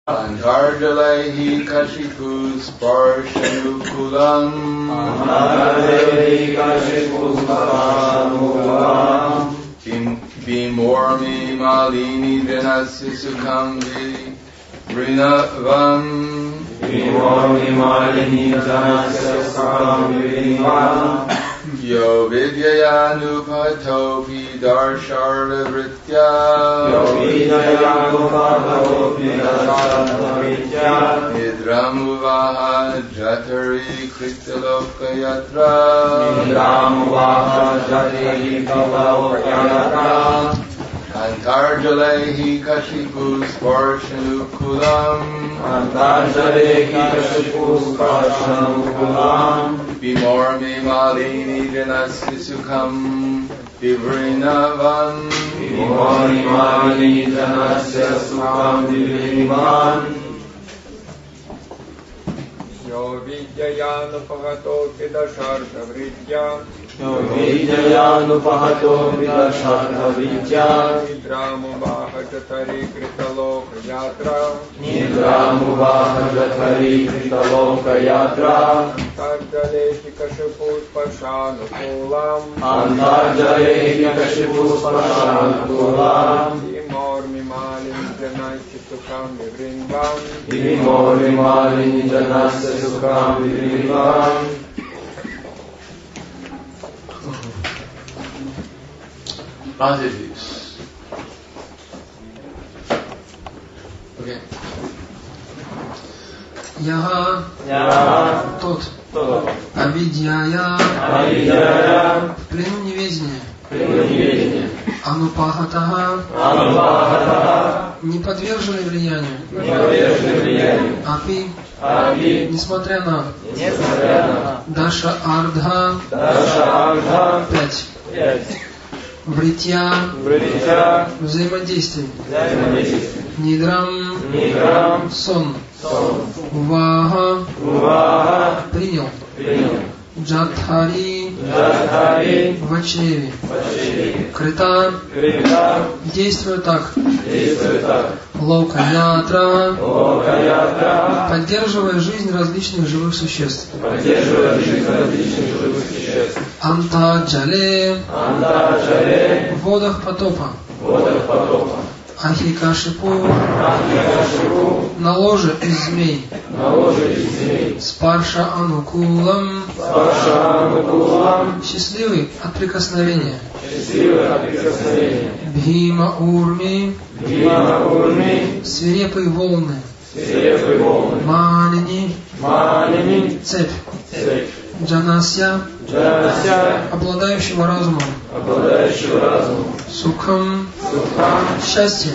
Antarjalehi Kashipus Parshanukulam Bimormi Malini Janasya Sukhamvi Vrinavam Bimormi Malini Janasya Sukhamvi Vrinavam Yo Vidyayanupatopi Darsharla Vritya Yo Vidyayanupatopi Darsharla Vritya Nidramuvaha Jatari Krittaloka Yatra Nidramuvaha Jatari Krittaloka Yatra Antarjalehi Kashipus Parshanukulam Antarjalehi Kashipus Parshanukulam Bimormi Malini Janasya Sukham Vivrinavan Bimormi Malini Janasya Sukham Vivrinavan Yo Vidyayanupagato Vidasharta Vritya Yo Vidyayanupagato Vidasharta Vritya Nidramuvaha Jatari Krittaloka Yatra Nidramuvaha Jatari Krittaloka Yatra Antarjalehi Kashipus Parshanukulam Antarjalehi Kashipus Parshanukulam Bimormi Malini Janasya Sukham Vivrinavan Bimormi Malini Janasya Sukham Vivrinavan. Positives. Okay. Я тот, Авидьяя, в плену неведения, Анупахатага, не подвержены влиянию, Апи, несмотря на Даша Ардха 5. Вритья, взаимодействие. Нидрам, сон. Увага, принял. Джатхари, в чреве. Крита, действует так. Лока-ятра, поддерживая жизнь различных живых существ. Анта-джале, в водах потопа. Ахикашипу, на ложе из змей. Спарша Анукулам, счастливый от прикосновения. Бхима Урми, свирепые волны. Малини, цепь. Джанасья, обладающего разумом. Сукхам, счастье.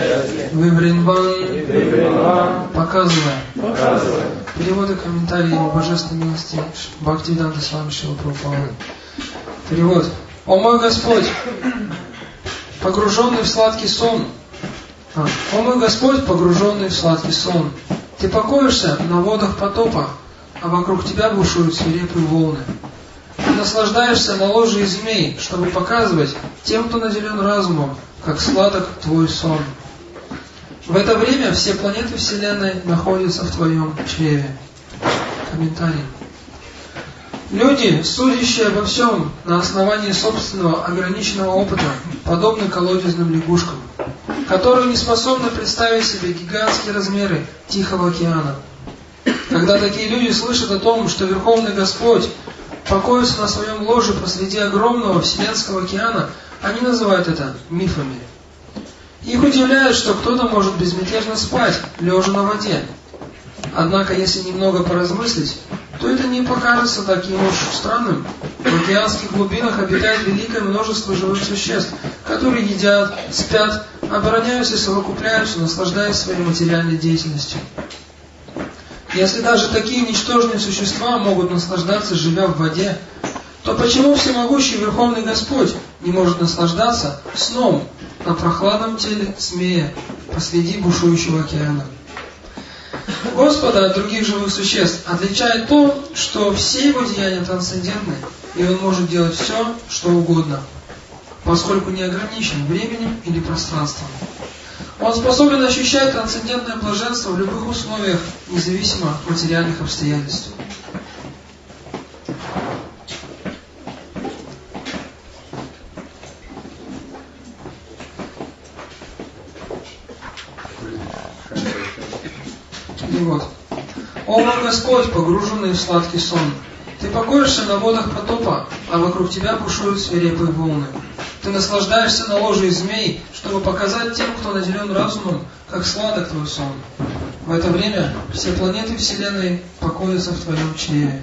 Вивринван, показывая. Переводы, комментарии его божественной милости Бхактивиданта Свами Шрила Прабхупады. Перевод. О мой Господь, погруженный в сладкий сон. О мой Господь, погруженный в сладкий сон. Ты покоишься на водах потопа, а вокруг тебя бушуют свирепые волны. Ты наслаждаешься на ложе из змей, чтобы показывать тем, кто наделен разумом, как сладок твой сон. В это время все планеты Вселенной находятся в твоем чреве. Комментарий. Люди, судящие обо всем на основании собственного ограниченного опыта, подобны колодезным лягушкам, которые не способны представить себе гигантские размеры Тихого океана. Когда такие люди слышат о том, что Верховный Господь покоится на своем ложе посреди огромного Вселенского океана, они называют это мифами. Их удивляет, что кто-то может безмятежно спать, лежа на воде. Однако, если немного поразмыслить, то это не покажется таким уж странным. В океанских глубинах обитает великое множество живых существ, которые едят, спят, обороняются и совокупляются, наслаждаясь своей материальной деятельностью. Если даже такие ничтожные существа могут наслаждаться, живя в воде, то почему всемогущий Верховный Господь не может наслаждаться сном на прохладном теле змея посреди бушующего океана? Господа от других живых существ отличает то, что все его деяния трансцендентны, и он может делать все, что угодно, поскольку не ограничен временем или пространством. Он способен ощущать трансцендентное блаженство в любых условиях, независимо от материальных обстоятельств. Перевод. О мой Господь, погруженный в сладкий сон, Ты покоишься на водах потопа, а вокруг Тебя бушуют свирепые волны. Ты наслаждаешься на ложе змей, чтобы показать тем, кто наделен разумом, как сладок Твой сон. В это время все планеты Вселенной покоятся в Твоем чреве.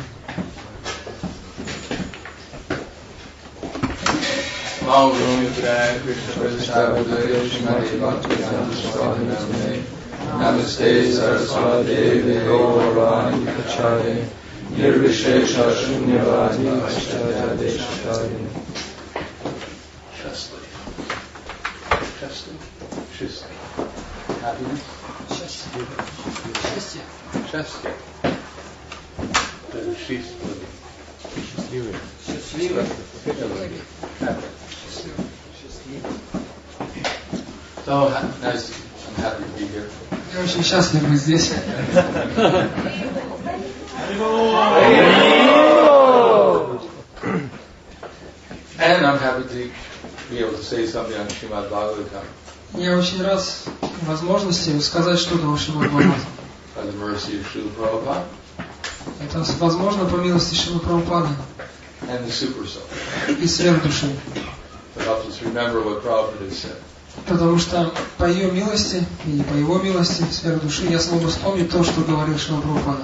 Namaste Saraswati Gaurani Kachari Nirvishesha Shunyavadi Ashtadeshari. Happiness? Счастье. Счастье. Счастливый. Счастливый. So nice. I'm happy to be here. Я очень счастлив быть здесь. And I'm happy to be able to say something on Srimad Bhagavatam. Я очень рад возможности сказать что-то о Шримад Бхагаватам. By the mercy of Srila Prabhupada Это возможно по милости Шримад Прабхупады and the Super Soul. и сверхдуши. It helps us remember what Prabhupada has said. Потому что по ее милости и по его милости сверхдуши я смогу вспомнить то, что говорил Шрила Прабхупада.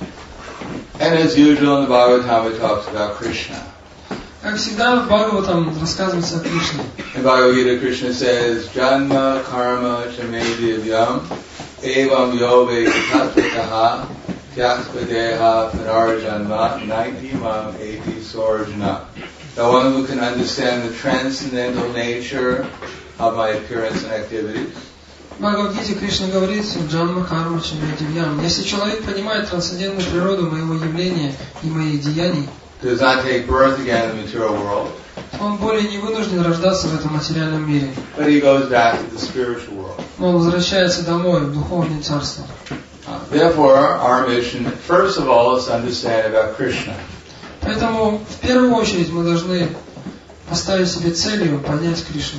And as usual in the Bhagavatam it talks about Krishna. Как всегда в Бхагаватам рассказывается о Кришне. In Bhagavad Gita, Krishna says, Janma karma chame divyam evam yove tatvataha tyaspadeha panarjanma naidimam eti sorjana. The one who can understand the transcendental nature of my appearance and activities. В Бхагавад-гите Кришна говорит: Джанма карма чаме дивьям. Если человек понимает трансцендентную природу моего явления и моих деяний, Does not take birth again in the material world, он более не вынужден рождаться в этом материальном мире. but he goes back to the spiritual world. Но он возвращается домой, в духовное царство. Therefore, our mission, first of all, is to understand about Krishna. Поэтому в первую очередь мы должны поставить себе целью понять Кришну.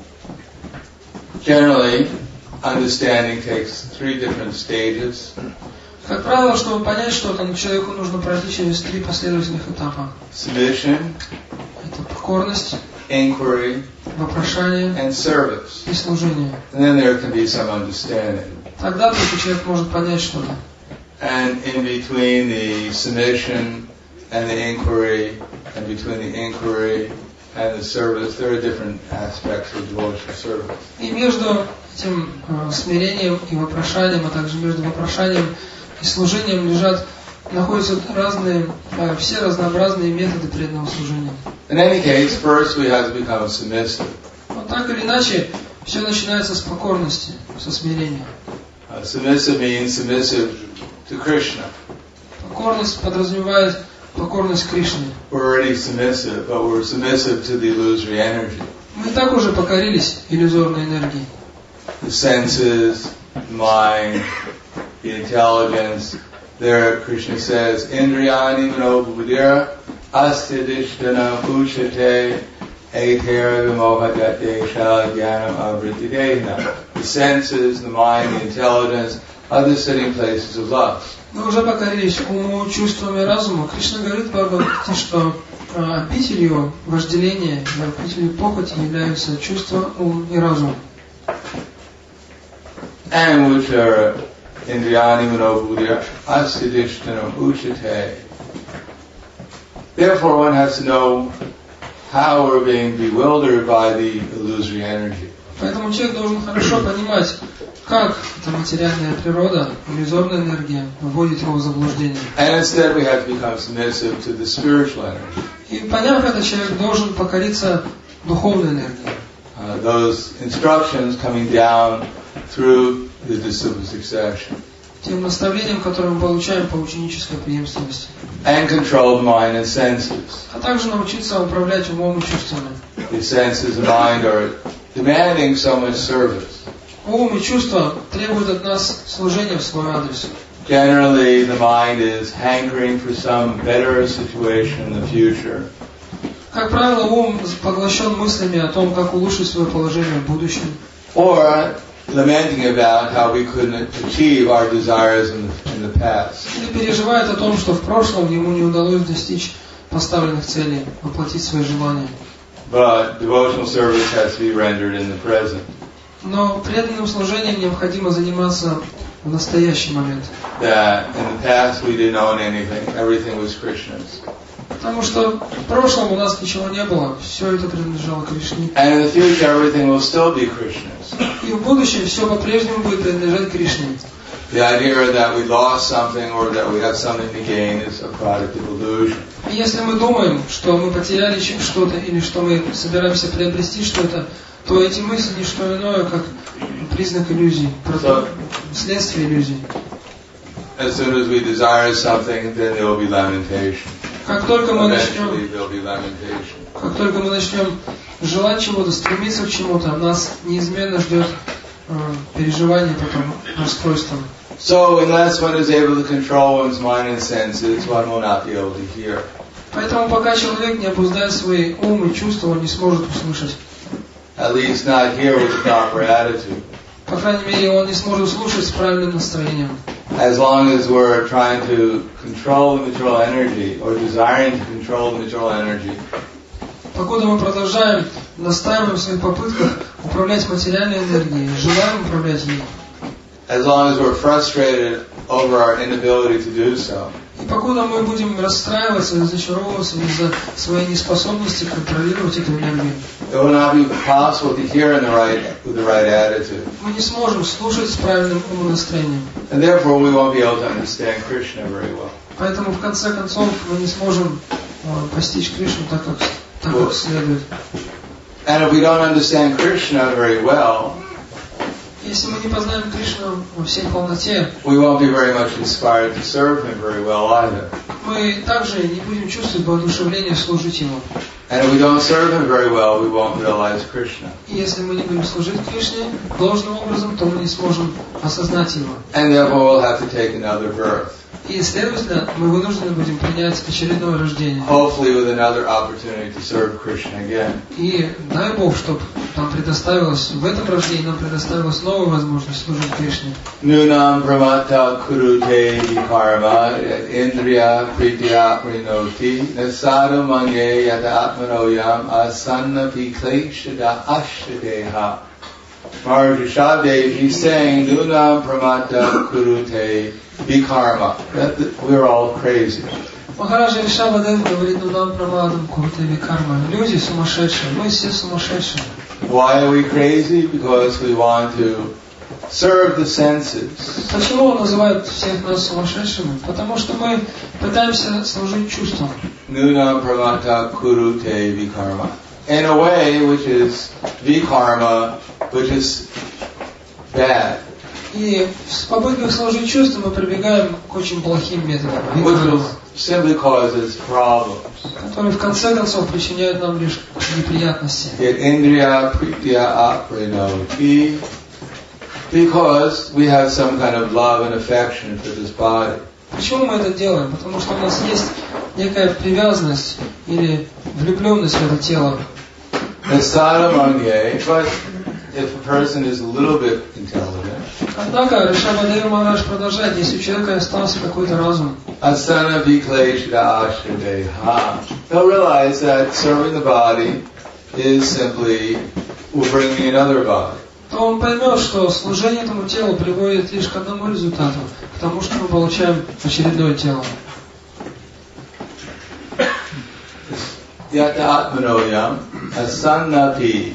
Generally, understanding takes 3 different stages. Как правило, чтобы понять что-то, человеку нужно пройти через 3 последовательных этапа. Submission, Это покорность, inquiry, вопрошание and service. и служение. And then there can be some understanding. Тогда только человек может понять что-то. And in between the submission and the inquiry, and between the inquiry and the service, there are different aspects of devotional service. И между этим смирением и вопрошанием, а также между вопрошанием и служением находятся все разнообразные методы преданного служения. In any case, first we have to become submissive. Но так или иначе, все начинается с покорности, со смирения. Submissive means submissive to Krishna. Покорность подразумевает покорность Кришне. We're already submissive, but we're submissive to the illusory energy. Мы и так уже покорились иллюзорной энергии. The senses, the mind, the intelligence. There, Krishna says, Indriyani mano buddhira astidishtana uchate etera vimohadadesha jnanam avrittidehna. The senses, the mind, the intelligence are the sitting places of love. Мы уже покорились уму, чувствам и разуму. Кришна говорит в Бхагавад-гите, что обителью вожделения, обителью похоти являются чувства, ум и разум. And which are Indriyani manobuddhya astidishtanam uchate. Therefore one has to know how we're being bewildered by the illusory energy. Поэтому человек должен хорошо понимать, как эта материальная природа, иллюзорная энергия, вводит его в заблуждение. And instead we have to become submissive to the spiritual energy. И поняв это, человек должен покориться духовной энергии. Those instructions coming down through the disciple succession. Тем наставлением, которое мы получаем по ученической преемственности. And control the mind and senses. А также научиться управлять умом и чувствами. The senses and mind are demanding so much service. ум и чувства требуют от нас служения в свой адрес. Generally, the mind is hankering for some better situation in the future. Как правило, ум поглощен мыслями о том, как улучшить свое положение в будущем. Or lamenting about how we couldn't achieve our desires in the past. Или переживает о том, что в прошлом ему не удалось достичь поставленных целей, воплотить свои желания. But devotional service has to be rendered in the present. Но преданным служением необходимо заниматься в настоящий момент. That in the past we didn't own anything, everything was Krishna's. Потому что в прошлом у нас ничего не было, все это принадлежало Кришне. And in the future everything will still be Krishna's. И в будущем все по-прежнему будет принадлежать Кришне. The idea that we lost something or that we have something to gain is a product of illusion. И если мы думаем, что мы потеряли что-то или что мы собираемся приобрести что-то, то эти мысли не что иное, как признак иллюзий, следствие иллюзий. As soon as we desire something, then there will be lamentation. Как только мы Eventually there will be lamentation. начнем желать чего-то, стремиться к чему-то, нас неизменно ждет переживание, потом расстройство. So unless one is able to control one's mind and senses, one will not be able to hear. Поэтому пока человек не обуздает свои ум и чувства, он не сможет услышать. At least not hear with the proper attitude. По крайней мере, он не сможет слушать с правильным настроением. As long as we're trying to control the material energy or desiring to control the material energy, Покуда мы продолжаем, настаиваем в своих попытках управлять материальной энергией, желаем управлять ей. as long as we're frustrated over our inability to do so, И покуда мы будем расстраиваться, разочаровываться из-за своей неспособности контролировать эту энергию, it will not be possible to hear with the right attitude. мы не сможем слушать с правильным умонастроением. And therefore we won't be able to understand Krishna very well. Поэтому в конце концов мы не сможем постичь Кришну так, как следует. And if we don't understand Krishna very well, Если мы не познаем Кришну во всей полноте, we won't be very much inspired to serve Him very well either. мы также не будем чувствовать воодушевление служить Ему. And if we don't serve Him very well, we won't realize Krishna. И если мы не будем служить Кришне должным образом, то мы не сможем осознать Его. And therefore we'll have to take another birth. И, следовательно, мы вынуждены будем принять очередное рождение. Hopefully with another opportunity to serve Krishna again. И дай Бог, чтобы нам предоставилось, в этом рождении нам предоставилась новая возможность служить Кришне. Nunam pramata kurute karma indriya pritya prinoti nasada manye yata atmanoyam asanna pikleshada ashtadeha. Maharaja Shadev is saying, Nunam pramata kurute vikarma. We're all crazy. Махараджа Ришабадев говорит нам прамадам куртеви карма. Люди сумасшедшие, мы все сумасшедшие. Why are we crazy? Because we want to serve the senses. Почему он называет всех нас сумасшедшими? Потому что мы пытаемся служить чувствам. Nunam pramata kurute vikarma. In a way which is vikarma, which is bad. И в попытках служить чувствам мы прибегаем к очень плохим методам, Which simply causes problems. которые в конце концов причиняют нам лишь неприятности. Yet indriya pritya aprinoti, because we have some kind of love and affection for this body. Почему мы это делаем? Потому что у нас есть некая привязанность или влюбленность в это тело. But if a person is a little bit intelligent, Однако Ришабадев Махарадж продолжает, если у человека остался какой-то разум, asana vikleshada ashtadeha, they'll realize that serving the body is simply will bring me another body. то он поймет, что служение этому телу приводит лишь к одному результату, к тому, что мы получаем очередное тело. Yata atmanoyam asanapi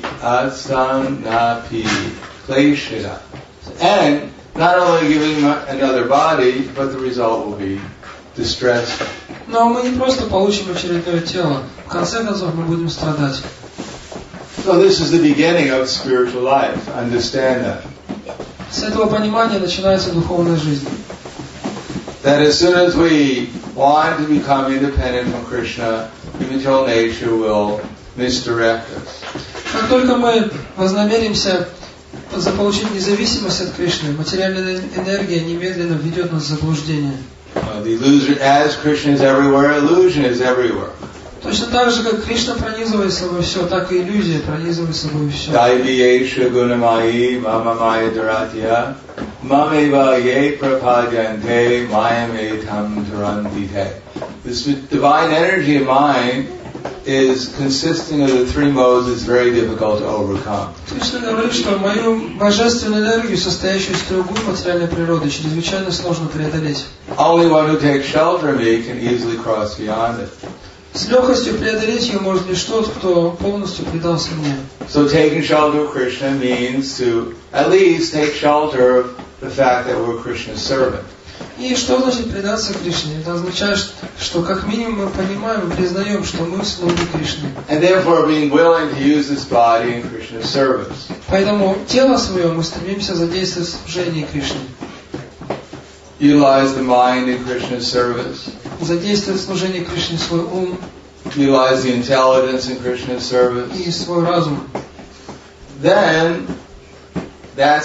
kleshada. And not only giving another body, but the result will be distress. Но мы не просто получим очередное тело, в конце концов мы будем страдать. So this is the beginning of spiritual life. Understand that. С этого понимания начинается духовная жизнь. That as soon as we want to become independent from Krishna, the material nature will misdirect us. Как только мы вознамеримся заполучить независимость от Кришны, материальная энергия немедленно введет нас в заблуждение. The illusion, as Krishna is everywhere, illusion is everywhere. Точно так же, как Кришна пронизывает собой все, так и иллюзия пронизывает собой все. Daiviyesha gunamayi mama maya dharatya mameva ye prapadyante mayametam tarantite. This divine energy of mine is consisting of the three modes. It's very difficult to overcome. Кришна говорит, что мою божественную энергию, состоящую из трех гун материальной природы, чрезвычайно сложно преодолеть. Only one who takes shelter of me can easily cross beyond it. С легкостью преодолеть ее может лишь тот, кто полностью предался мне. So taking shelter of Krishna means to at least take shelter of the fact that we're Krishna's servant. И что значит предаться Кришне? Это означает, что как минимум мы понимаем и признаем, что мы слуги Кришны. And therefore being willing to use this body in Krishna's service. Поэтому тело свое мы стремимся задействовать в служении Кришне. Utilize the mind in Krishna's service. Задействовать в служении Кришне свой ум. Utilize the intelligence in Krishna's service. И свой разум. Then that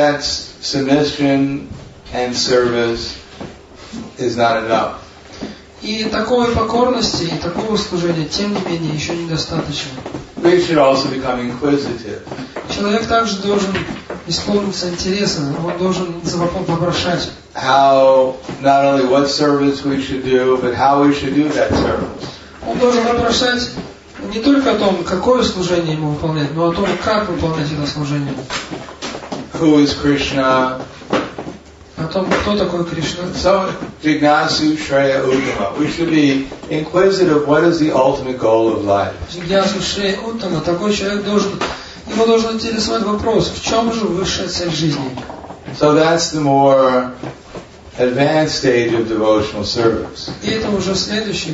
submission and service is not enough. И такой покорности, и такого служения, тем не менее, еще недостаточно. We should also become inquisitive. Человек также должен исполниться интереса, он должен вопрошать. How, not only what service we should do, but how we should do that service. Он должен вопрошать не только о том, какое служение ему выполнять, но о том, как выполнять это служение. Who is Krishna? О том, кто такой Кришна. So, Jignasu Shreya Uttama. We should be inquisitive. What is the ultimate goal of life? Джигьясу Шрея Уттама, такой человек его должен интересовать вопрос, в чем же высшая цель жизни. So that's the more advanced stage of devotional service. И это уже следующий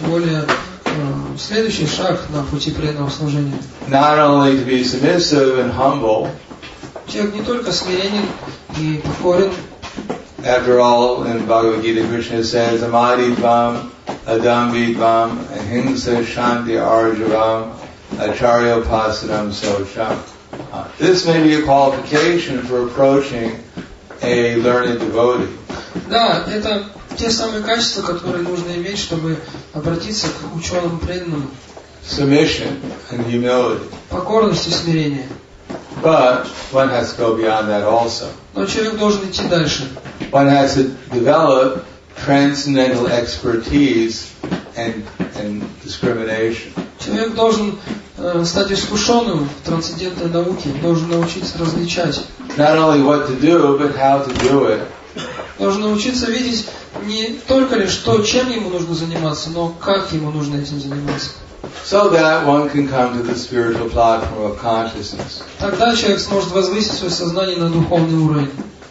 шаг на пути преданного служения. Not only to be submissive and humble. Человек не только смиренен и покорен. After all, in Bhagavad Gita, Krishna says, Amadidvam, Adambidvam, Ahimsa Shanti Arjavam, Acharya Pasadam Socham. This may be a qualification for approaching a learned devotee. Да, это те самые качества, которые нужно иметь, чтобы обратиться к ученому преданному. Submission and humility. Покорность и смирение. But one has to go beyond that also. Но человек должен идти дальше. One has to develop transcendental expertise and discrimination. Человек должен стать искушенным в трансцендентной науке, должен научиться различать. Not only what to do, but how to do it. Должен научиться видеть не только лишь то, чем ему нужно заниматься, но как ему нужно этим заниматься. So that one can come to the spiritual platform of consciousness. Тогда человек сможет возвысить свое сознание на духовный уровень.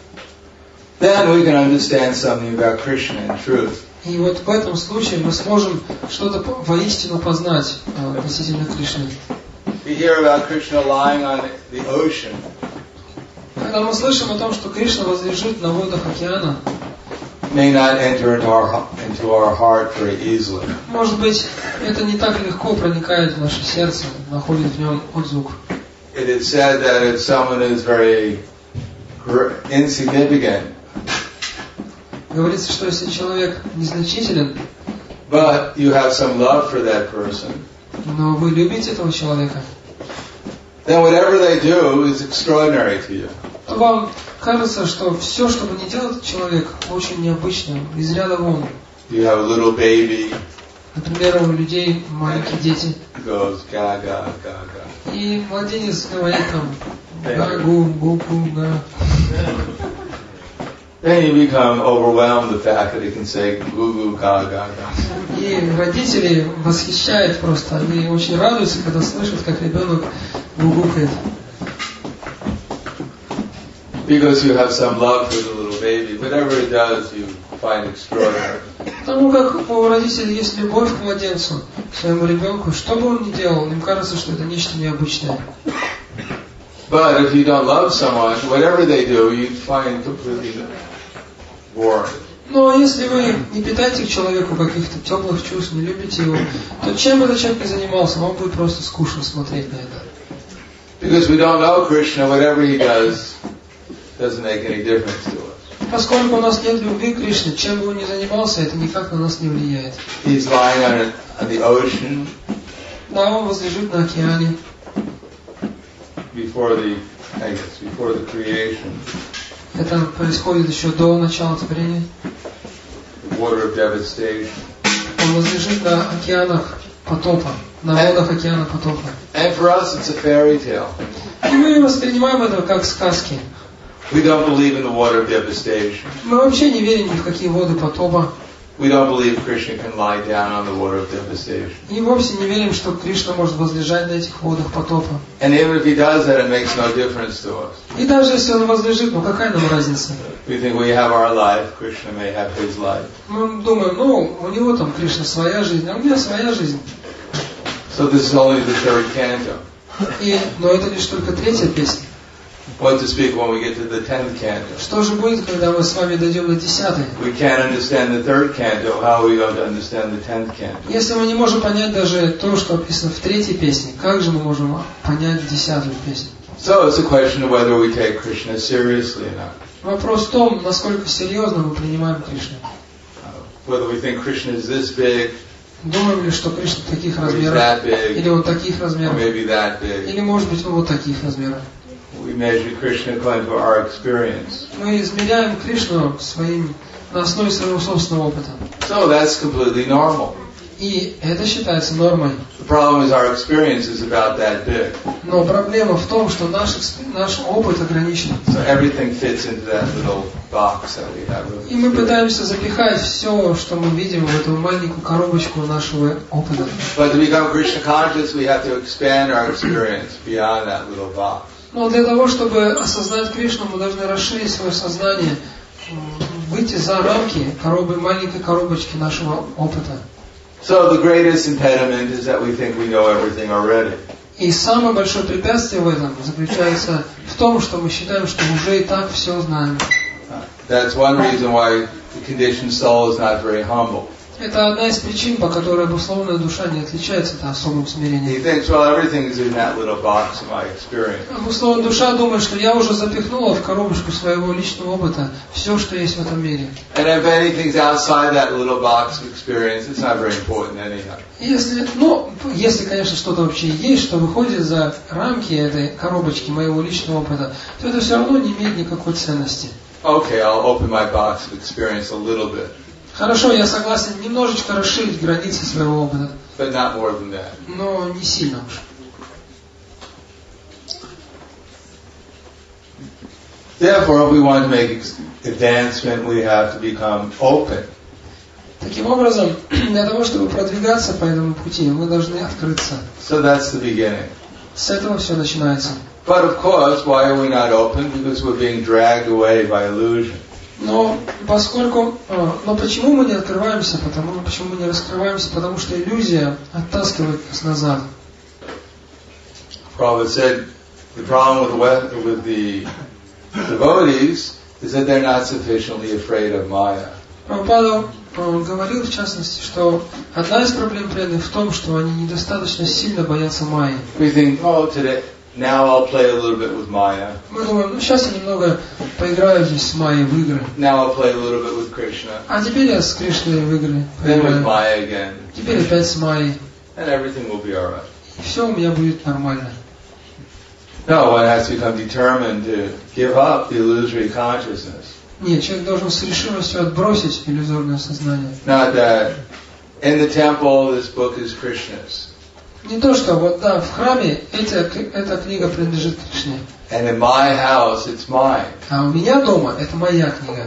Then we can understand something about Krishna and truth. И вот в этом случае мы сможем что-то воистину познать относительно Кришны. We hear about Krishna lying on the ocean. Когда мы слышим о том, что Кришна возлежит на водах океана, may not enter into our heart very easily. Может быть, это не так легко проникает в наше сердце, находит в нем отзвук. It is said that if someone is very insignificant, говорится, что если человек незначителен, but you have some love for that person, но вы любите этого человека, then whatever they do is extraordinary to you. то вам кажется, что все, что бы ни делал этот человек, очень необычно, из ряда вон. You have a little baby. Например, у людей маленькие дети. Goes ga ga ga ga. И младенец говорит там гу гу гу га. Then you become overwhelmed with the fact that he can say goo goo ga ga ga. И родители восхищают просто, они очень радуются, когда слышат, как ребенок гугукает. Because you have some love for the little baby, whatever it does, you find extraordinary. Потому как у родителей есть любовь к младенцу, к своему ребенку, что бы он ни делал, им кажется, что это нечто необычное. But if you don't love someone, whatever they do, you find completely boring. Но если вы не питаете к человеку каких-то теплых чувств, не любите его, то чем этот человек ни занимался, вам будет просто скучно смотреть на это. Because we don't know Krishna, whatever he does doesn't make any difference to us. Поскольку у нас нет любви к Кришне, чем бы он ни занимался, это никак на нас не влияет. He's lying on the ocean Да, он возлежит на океане. before the creation, Это происходит еще до начала творения. the water of devastation. Он возлежит на океанах потопа, на водах океана потопа. And for us, it's a fairy tale. И мы воспринимаем это как сказки. We don't believe in the water of devastation. Мы вообще не верим ни в какие воды потопа. We don't believe Krishna can lie down on the water of devastation. И вовсе не верим, что Кришна может возлежать на этих водах потопа. And even if he does that, it makes no difference to us. И даже если он возлежит, ну какая нам разница? We think we have our life, Krishna may have his life. Мы думаем, ну, у него там, Кришна, своя жизнь, а у меня своя жизнь. So this is only the third canto. Но это лишь только третья песня. What to speak when we get to the 10th canto? Что же будет, когда мы с вами дойдем до 10-й? We can't understand the third canto, how are we going to understand the 10th canto? Если мы не можем понять даже то, что описано в третьей песне, как же мы можем понять 10-ю песню? So it's a question of whether we take Krishna seriously or not. Вопрос в том, насколько серьезно мы принимаем Кришну. Whether we think Krishna is this big, Думаем ли, что Кришна таких or he's размеров, that big, или вот таких or размеров, maybe that big. или может быть вот таких размеров. We measure Krishna according to our experience. Мы измеряем Кришну на основе своего собственного опыта. So that's completely normal. И это считается нормой. The problem is our experience is about that big. Но проблема в том, что наш опыт ограничен. So everything fits into that little box that we have. И мы пытаемся запихать все, что мы видим, в эту маленькую коробочку нашего опыта. But to become Krishna conscious, we have to expand our experience beyond that little box. Но для того, чтобы осознать Кришну, мы должны расширить свое сознание, выйти за рамки маленькой коробочки нашего опыта. So the greatest impediment is that we think we know everything already. И самое большое препятствие в этом заключается в том, что мы считаем, что уже и так все знаем. That's one reason why the conditioned soul is not very humble. Это одна из причин, по которой обусловленная душа не отличается от особым He смирением. thinks, well, everything is in that little box of my experience. Обусловленная душа думает, что я уже запихнула в коробочку своего личного опыта все, что есть в этом мире. And if anything's outside that little box of experience, it's not very important anyhow. Если, конечно, что-то вообще есть, что выходит за рамки этой коробочки моего личного опыта, то это все равно не имеет никакой ценности. Okay, I'll open my box of experience a little bit, Хорошо, я согласен немножечко расширить границы своего опыта, but not more than that. но не сильно уж. Therefore, if we want to make advancement, we have to become open. Таким образом, для того, чтобы продвигаться по этому пути, мы должны открыться. So that's the beginning. С этого все начинается. But of course, why are we not open? Because we're being dragged away by illusion. Но почему мы не открываемся? Почему мы не раскрываемся? Потому что иллюзия оттаскивает нас назад. Prabhupada said the problem with the devotees is that they're not sufficiently afraid of Maya. Прабхупада говорил, в частности, что одна из проблем преданных в том, что они недостаточно сильно боятся Майи. We think, oh, now I'll play a little bit with Maya. Мы думаем, сейчас я немного поиграю здесь с Майей в игры. Now I'll play a little bit with Krishna. А теперь я с Кришной в игры Then with поиграю. Maya again. Теперь опять с Майей. And everything will be alright. И все у меня будет нормально. No, one has to become determined to give up the illusory consciousness. Нет, человек должен с решимостью отбросить иллюзорное сознание. Not that in the temple this book is Krishna's. Не то, что в храме эта книга принадлежит Кришне. And in my house it's mine. А у меня дома это моя книга.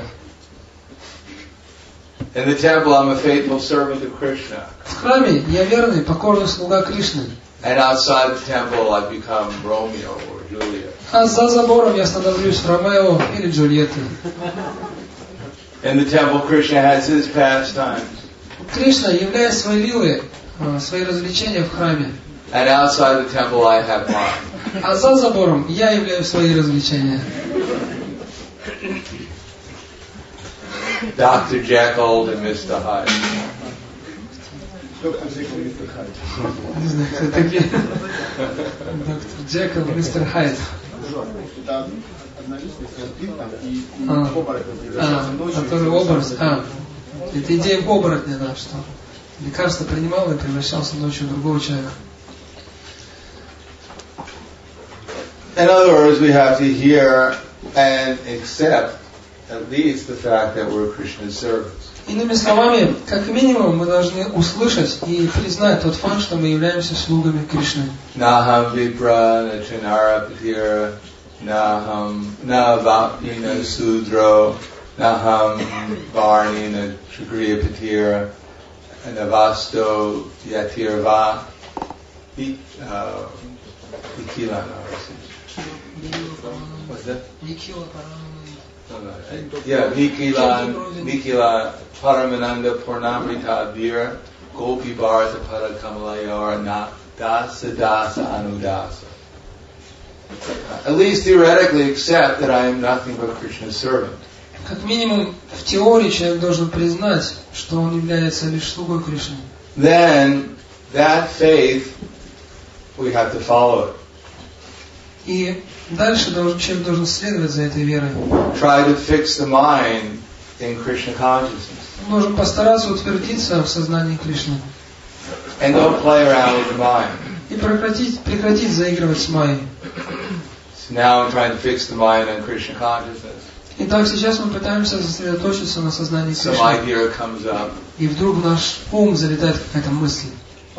In the temple I'm a faithful servant of Krishna. В храме я верный, покорный слуга Кришны. And outside the temple I become Romeo or Juliet. А за забором я становлюсь Ромео или Джульеттой. In the temple Krishna has his pastimes. Кришна являет свои лилы, свои развлечения в храме. And outside the temple I have mine. А за забором я являю свои развлечения. Dr. Jekyll and Mr. Hyde. Не знаю, кто такие. Доктор Джекил, мистер Хайд. Который образ. Это идея оборотня, да, что лекарство принимал и превращался ночью в другого человека. In other words, we have to hear and accept at least the fact that we're Krishna's servants. Иными словами, как минимум, мы должны услышать и признать тот факт, что мы являемся слугами Кришны. Naham vipra nachanara patira, naham navapina sudro, naham varnina chagriya patira, navasto yatirva, vikila. What's that? Yeah, Nikila Paramananda Purnamrita Vira Gopi Bharata Pada Kamalayara Dasa Dasa Anudasa. At least theoretically accept that I am nothing but Krishna's servant. Как минимум, в теории человек должен признать, что он является лишь слугой Кришны. Then that faith, we have to follow it. И дальше человек должен следовать за этой верой. Try to fix the mind in Krishna consciousness. Он должен постараться утвердиться в сознании Кришны. And don't play around with the mind. И прекратить заигрывать с Майей. So now I'm trying to fix the mind on Krishna consciousness. Итак, сейчас мы пытаемся сосредоточиться на сознании Some Кришны. idea comes up. И вдруг в наш ум залетает какая-то мысль.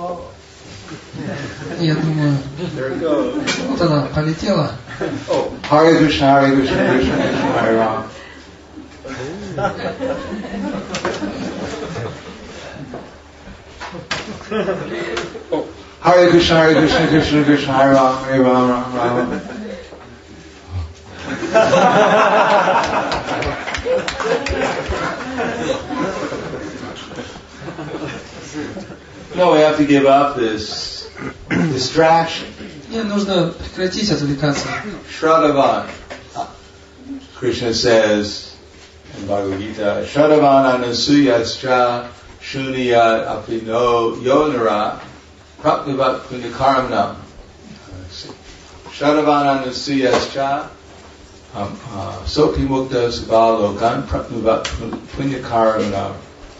Я думаю, вот она полетела. Hare Krishna, Hare Krishna, Krishna Krishna, Hare Rama. Hare Krishna, Hare Krishna, Krishna Krishna, Hare Rama, Hare Rama, Rama Rama. No, we have to give up this distraction. Мне нужно прекратить отвлекаться. Shraddhavan. Krishna says in Bhagavad Gita, Shraddhavan anusuyascha shuniyat apino yonara prapnivat punyakaramnam. Shraddhavan anusuyascha sopi mukta subhalokan prapnivat punyakaramnam.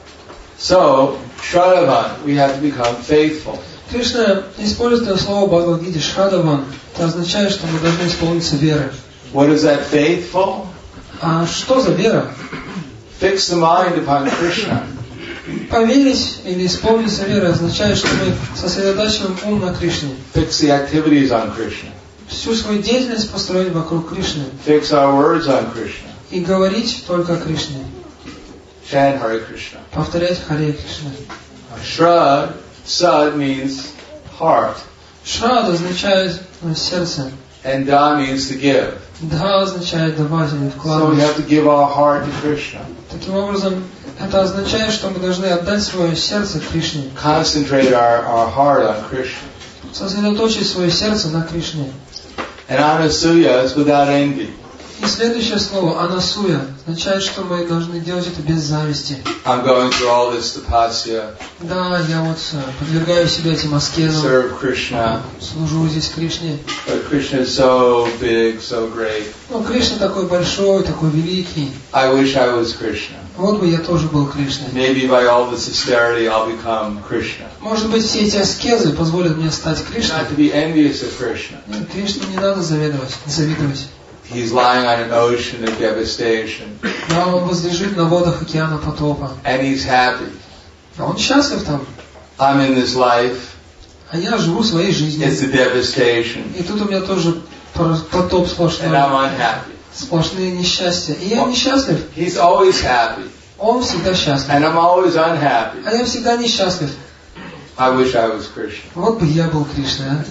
So, Shraddhavan, we have to become faithful. Кришна использует слово в Бхагавад-гите Шрадаван. Это означает, что мы должны исполниться верой. What is that faithful? А что за вера? Fix the mind upon Krishna. Поверить или исполниться верой означает, что мы сосредотачиваем ум на Кришне. Fix the activities on Krishna. Всю свою деятельность построить вокруг Кришны. Fix our words on Krishna. И говорить только о Кришне. Chant Hare Krishna. Повторять Харе Кришна. Shrad, sad means heart. Шрад означает сердце. And da means to give. Да означает давать или So we вкладывать. have to give our heart to Krishna. Таким образом, это означает, что мы должны отдать свое сердце Кришне. Concentrate our heart on Krishna. Сосредоточить свое сердце на Кришне. And anasuya is without envy. И следующее слово, анасуя, означает, что мы должны делать это без зависти. I'm going through all this tapasya, Да, я вот подвергаю себя этим аскезам, serve Krishna, служу здесь Кришне. but Krishna is so big, so great. Но Кришна такой большой, такой великий. I wish I was Krishna. Вот бы я тоже был Кришной. Maybe by all this austerity I'll become Krishna. Может быть, все эти аскезы позволят мне стать Кришной. Not to be envious of Krishna. Нет, Кришне не надо завидовать. He's lying on an ocean of devastation, Да, он возлежит на водах океана потопа. and he's happy. А он счастлив там. I'm in this life, А я живу своей жизнью. it's a devastation, И тут у меня тоже потоп and сплошной. I'm unhappy. Сплошные несчастья. И я несчастлив. He's always happy, Он всегда счастлив. and I'm always unhappy. А я всегда несчастлив. I wish I was Krishna. Вот бы я был Кришной, а?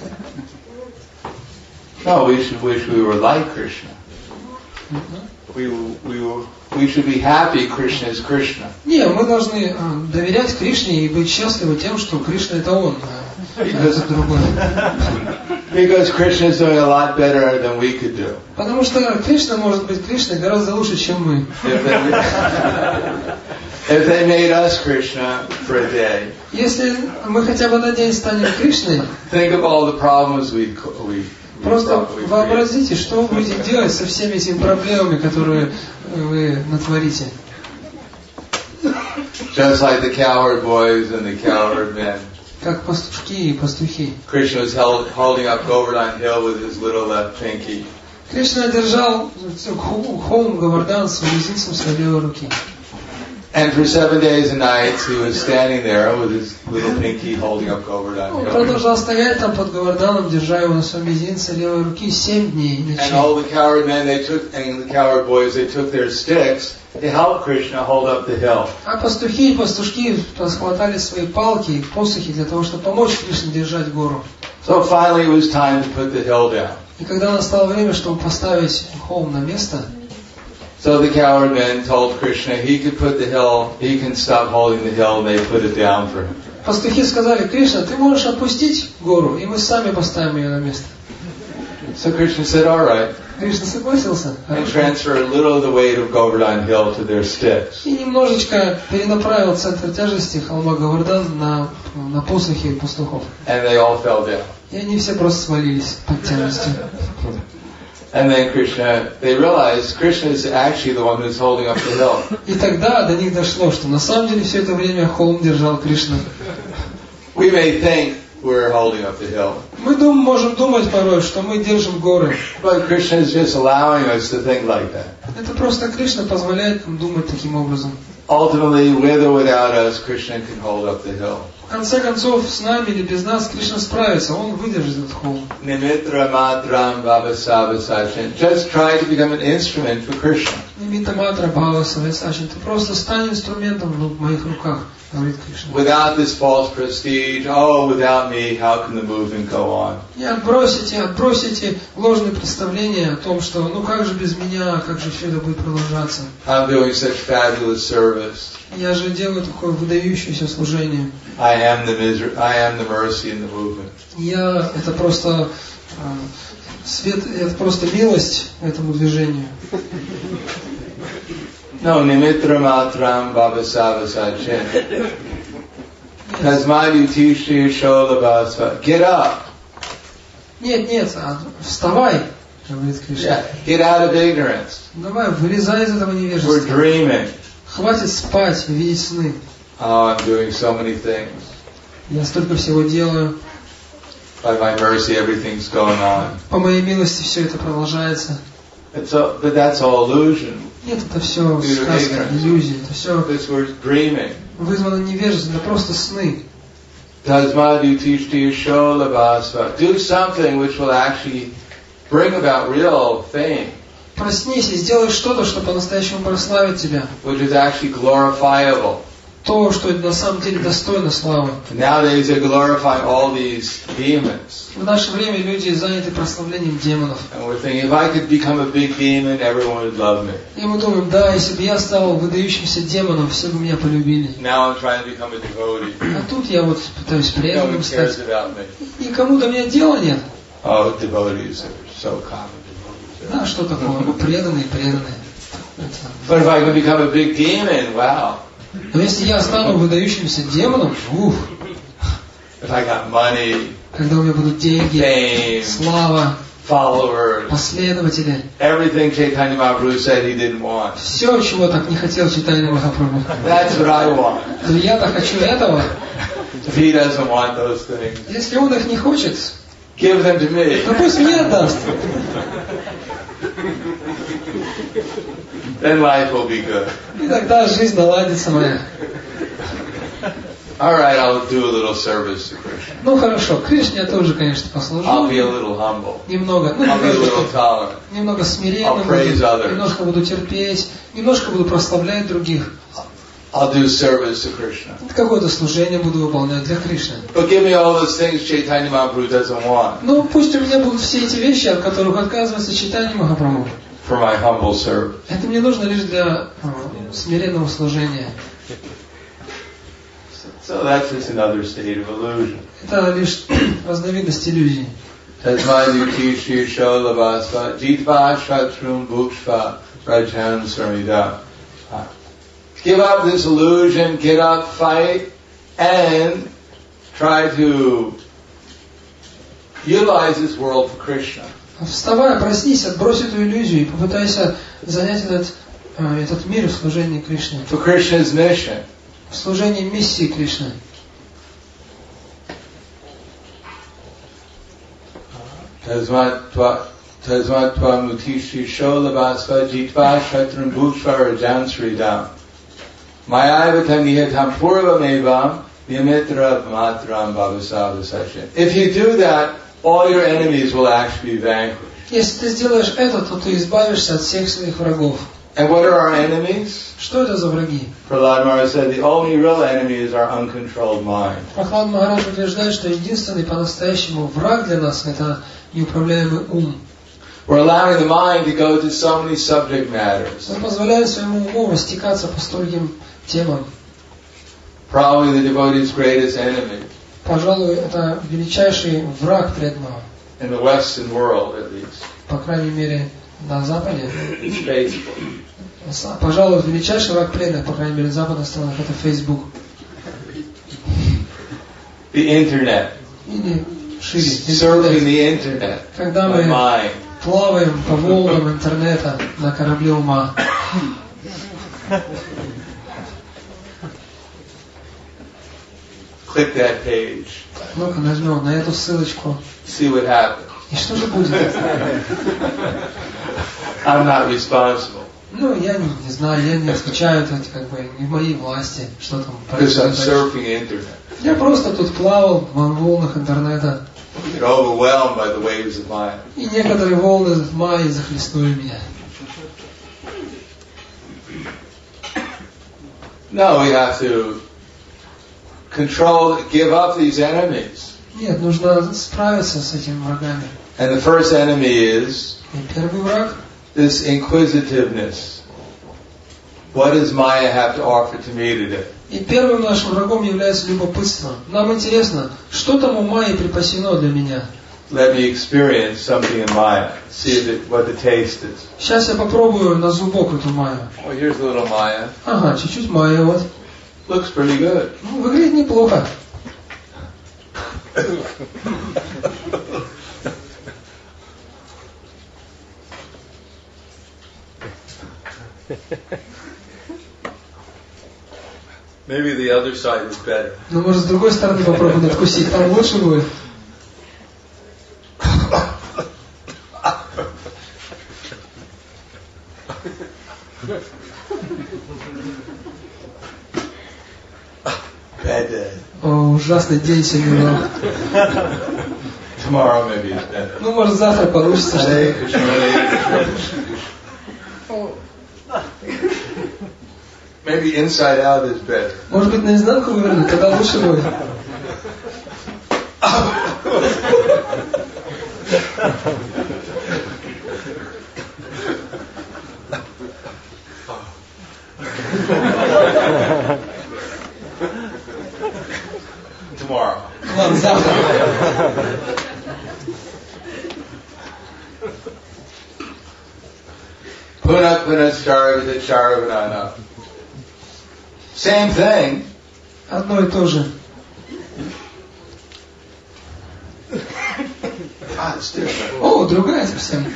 No, we should wish we were like Krishna. We should be happy Krishna is Krishna. Не, мы должны доверять Кришне и быть счастливы тем, что Кришна это Он, а это другое. Because Krishna is doing a lot better than we could do. Потому что Кришна может быть Кришной гораздо лучше, чем мы. If they made us Krishna for a day, Если мы хотя бы на день станем Кришной, think of all the problems we Просто probably create. вообразите, что вы будете делать со всеми этими проблемами, которые вы натворите. Just like the cowherd boys and the cowherd men. Как пастушки и пастухи. Krishna was holding up Govardhan Hill with his little left pinky. Кришна держал холм Говардан с мизинцем своей левой руки. And for 7 days and nights he was standing there with his little pinky holding up Govardhan Он Hill. продолжал стоять там под Говарданом, держа его на своем мизинце левой руки 7 дней и And all ночей. the cowherd men, and the cowherd boys, they took their sticks to help Krishna hold up the hill. А пастухи и пастушки расхватали свои палки и посохи для того, чтобы помочь Кришне держать гору. So finally it was time to put the hill down. И когда настало время, чтобы поставить холм на место, So the cowherd men told Krishna he could put the hill, he can stop holding the hill, and they put it down for him. пастухи сказали: Кришна, ты можешь опустить гору, и мы сами поставим ее на место. So Krishna said, all right, Кришна согласился. and transferred a little of the weight of Govardhan Hill to their sticks. И немножечко перенаправил центр тяжести холма Говардан на посохи пастухов. And they all fell down. И они все просто свалились под тяжестью. And then they realized Krishna is actually the one who's holding up the hill. И тогда до них дошло, что на самом деле все это время холм держал Кришна. We may think we're holding up the hill, Мы можем думать порой, что мы держим горы. but Krishna is just allowing us to think like that. Это просто Кришна позволяет нам думать таким образом. Ultimately, with or without us, Krishna can hold up the hill. В конце концов, с нами или без нас Кришна справится, Он выдержит этот холм. Nimitra matram bhavasava sachin. Just try to become an instrument for Krishna. Нимита матра бхава савесачин. Ты просто стань инструментом в моих руках, говорит Кришна. Without this false prestige, oh, without me, how can the movement go on? И отбросите ложные представления о том, что ну как же без меня, как же все это будет продолжаться. I'm doing such fabulous service. Я же делаю такое выдающееся служение. I am the mercy in the movement. Это просто свет, это просто милость этому движению. No, nimitra matram bhavasava sachin. Tasmadu tishri sholabhasva. Get up. Нет, вставай, говорит Кришна. Get out of ignorance. Давай, вылезай из этого We're невежества. dreaming. Хватит спать и видеть сны. Oh, I'm doing so many things. Я столько всего делаю. By my mercy, everything's going on. По моей милости все это продолжается. But that's all illusion. Нет, это все сказка, иллюзия. Это все Because we're dreaming. вызвано невежеством, это просто сны. Tasmadu tishti sholabhasva. Do something which will actually bring about real fame, Проснись и сделай что-то, что по-настоящему прославит тебя. which is actually glorifiable. То, что на самом деле достойно славы. Nowadays they glorify all these demons. В наше время люди заняты прославлением демонов. And we're thinking, if I could become a big demon, everyone would love me. И мы думаем, да, если бы я стал выдающимся демоном, все бы меня полюбили. Now I'm trying to become a devotee. А тут я вот пытаюсь No преданным one cares стать. about me. Никому до меня дела нет. Oh, devotees are so common. Да, что такое? Ну, преданные. But if I can become a big demon, wow. Но если я стану выдающимся демоном, If I got money, когда у меня будут деньги, fame, слава, followers, последователи, everything Chaitanya Mahaprabhu said he didn't want. все, чего так не хотел Чайтанья Махапрабху, That's what I want. то я-то хочу этого. If he doesn't want those things, Если он их не хочет, give them to me. то пусть мне отдаст. Then life will be good. И тогда жизнь наладится моя. All right, I'll do a little service to Krishna. Ну хорошо, Кришне я тоже, конечно, послужу. I'll be a little humble. Немного, I'll be a little tolerant. немного смиренно I'll praise буду, others. немножко буду терпеть, немножко буду прославлять других. I'll do service to Krishna. Какое-то служение буду выполнять для Кришны. But give me all those things Chaitanya Mahaprabhu doesn't want Ну, пусть у меня будут все эти вещи, от которых отказывается Чайтанья Махапрабху. for my humble service. Это мне нужно лишь для смиренного служения. So that's just another state of illusion. Это лишь разновидность иллюзий. Tasmadu tishri sholabhasva jitva shatrum bhukshva rajan sramida. Give up this illusion, get up, fight, and try to utilize this world for Krishna. Вставай, проснись, отбрось эту иллюзию и попытайся занять этот мир в служении Кришне, for Krishna's mission. в служении миссии Кришны. Tasmat tva mutishri sholabasva jitva shatram bhukshva rajan sridam. Mayavata nihatam purvamevam niyamitra matram bhavasava sachin. If you do that, all your enemies will actually be vanquished. Если ты сделаешь это, то ты избавишься от всех своих врагов. And what are our enemies? Что это за враги? Prahlad Maharaj said the only real enemy is our uncontrolled mind. Прохлад Махарадж утверждает, что единственный по-настоящему враг для нас – это неуправляемый ум. We're allowing the mind to go to so many subject matters. Мы позволяем своему уму растекаться по стольким темам. Probably the devotee's greatest enemy. Пожалуй, это величайший враг преданного. In the Western world, at least. По крайней мере, на Западе. It's Facebook. Пожалуй, величайший враг преданных, по крайней мере, в западных странах, это Facebook. The Internet. Или шире. Surfing the Internet. Когда My мы mind. плаваем по волнам интернета на корабле ума. Click that page. Ну-ка нажмем на эту ссылочку. See what happens. И что же будет? I'm not responsible. Ну, я не знаю, я не отвечаю, это как бы не в моей власти, что там Because I'm происходит. surfing the Internet. Я просто тут плавал в волнах интернета, Get overwhelmed by the waves of mind. и некоторые волны майи захлестнули меня. No, we have to give up these enemies. Нет, нужно справиться с этими врагами. And the first enemy is И первый враг this inquisitiveness. What does Maya have to offer to me today? И первым нашим врагом является любопытство. Нам интересно, что там у Майи припасено для меня. Let me experience something in Maya. See what the taste is. Сейчас я попробую на зубок эту Майю. Oh, here's a little Maya. Ага, чуть-чуть Майя вот. Looks pretty good. Ну, выглядит неплохо. Maybe the other side is better. Ну, может, с другой стороны попробуем надкусить, там лучше будет. Bad day. О, ужасный день сегодня был. Tomorrow maybe it's better. Ну, может, завтра получится Hare что-то. Krishna, Hare Krishna. Maybe inside out is better. Может быть, наизнанку вывернуть, тогда лучше будет. Tomorrow. Ладно, завтра. Puna puna charvita charvanana. Same thing. Одно и то же. Ah, it's different. О, другая совсем.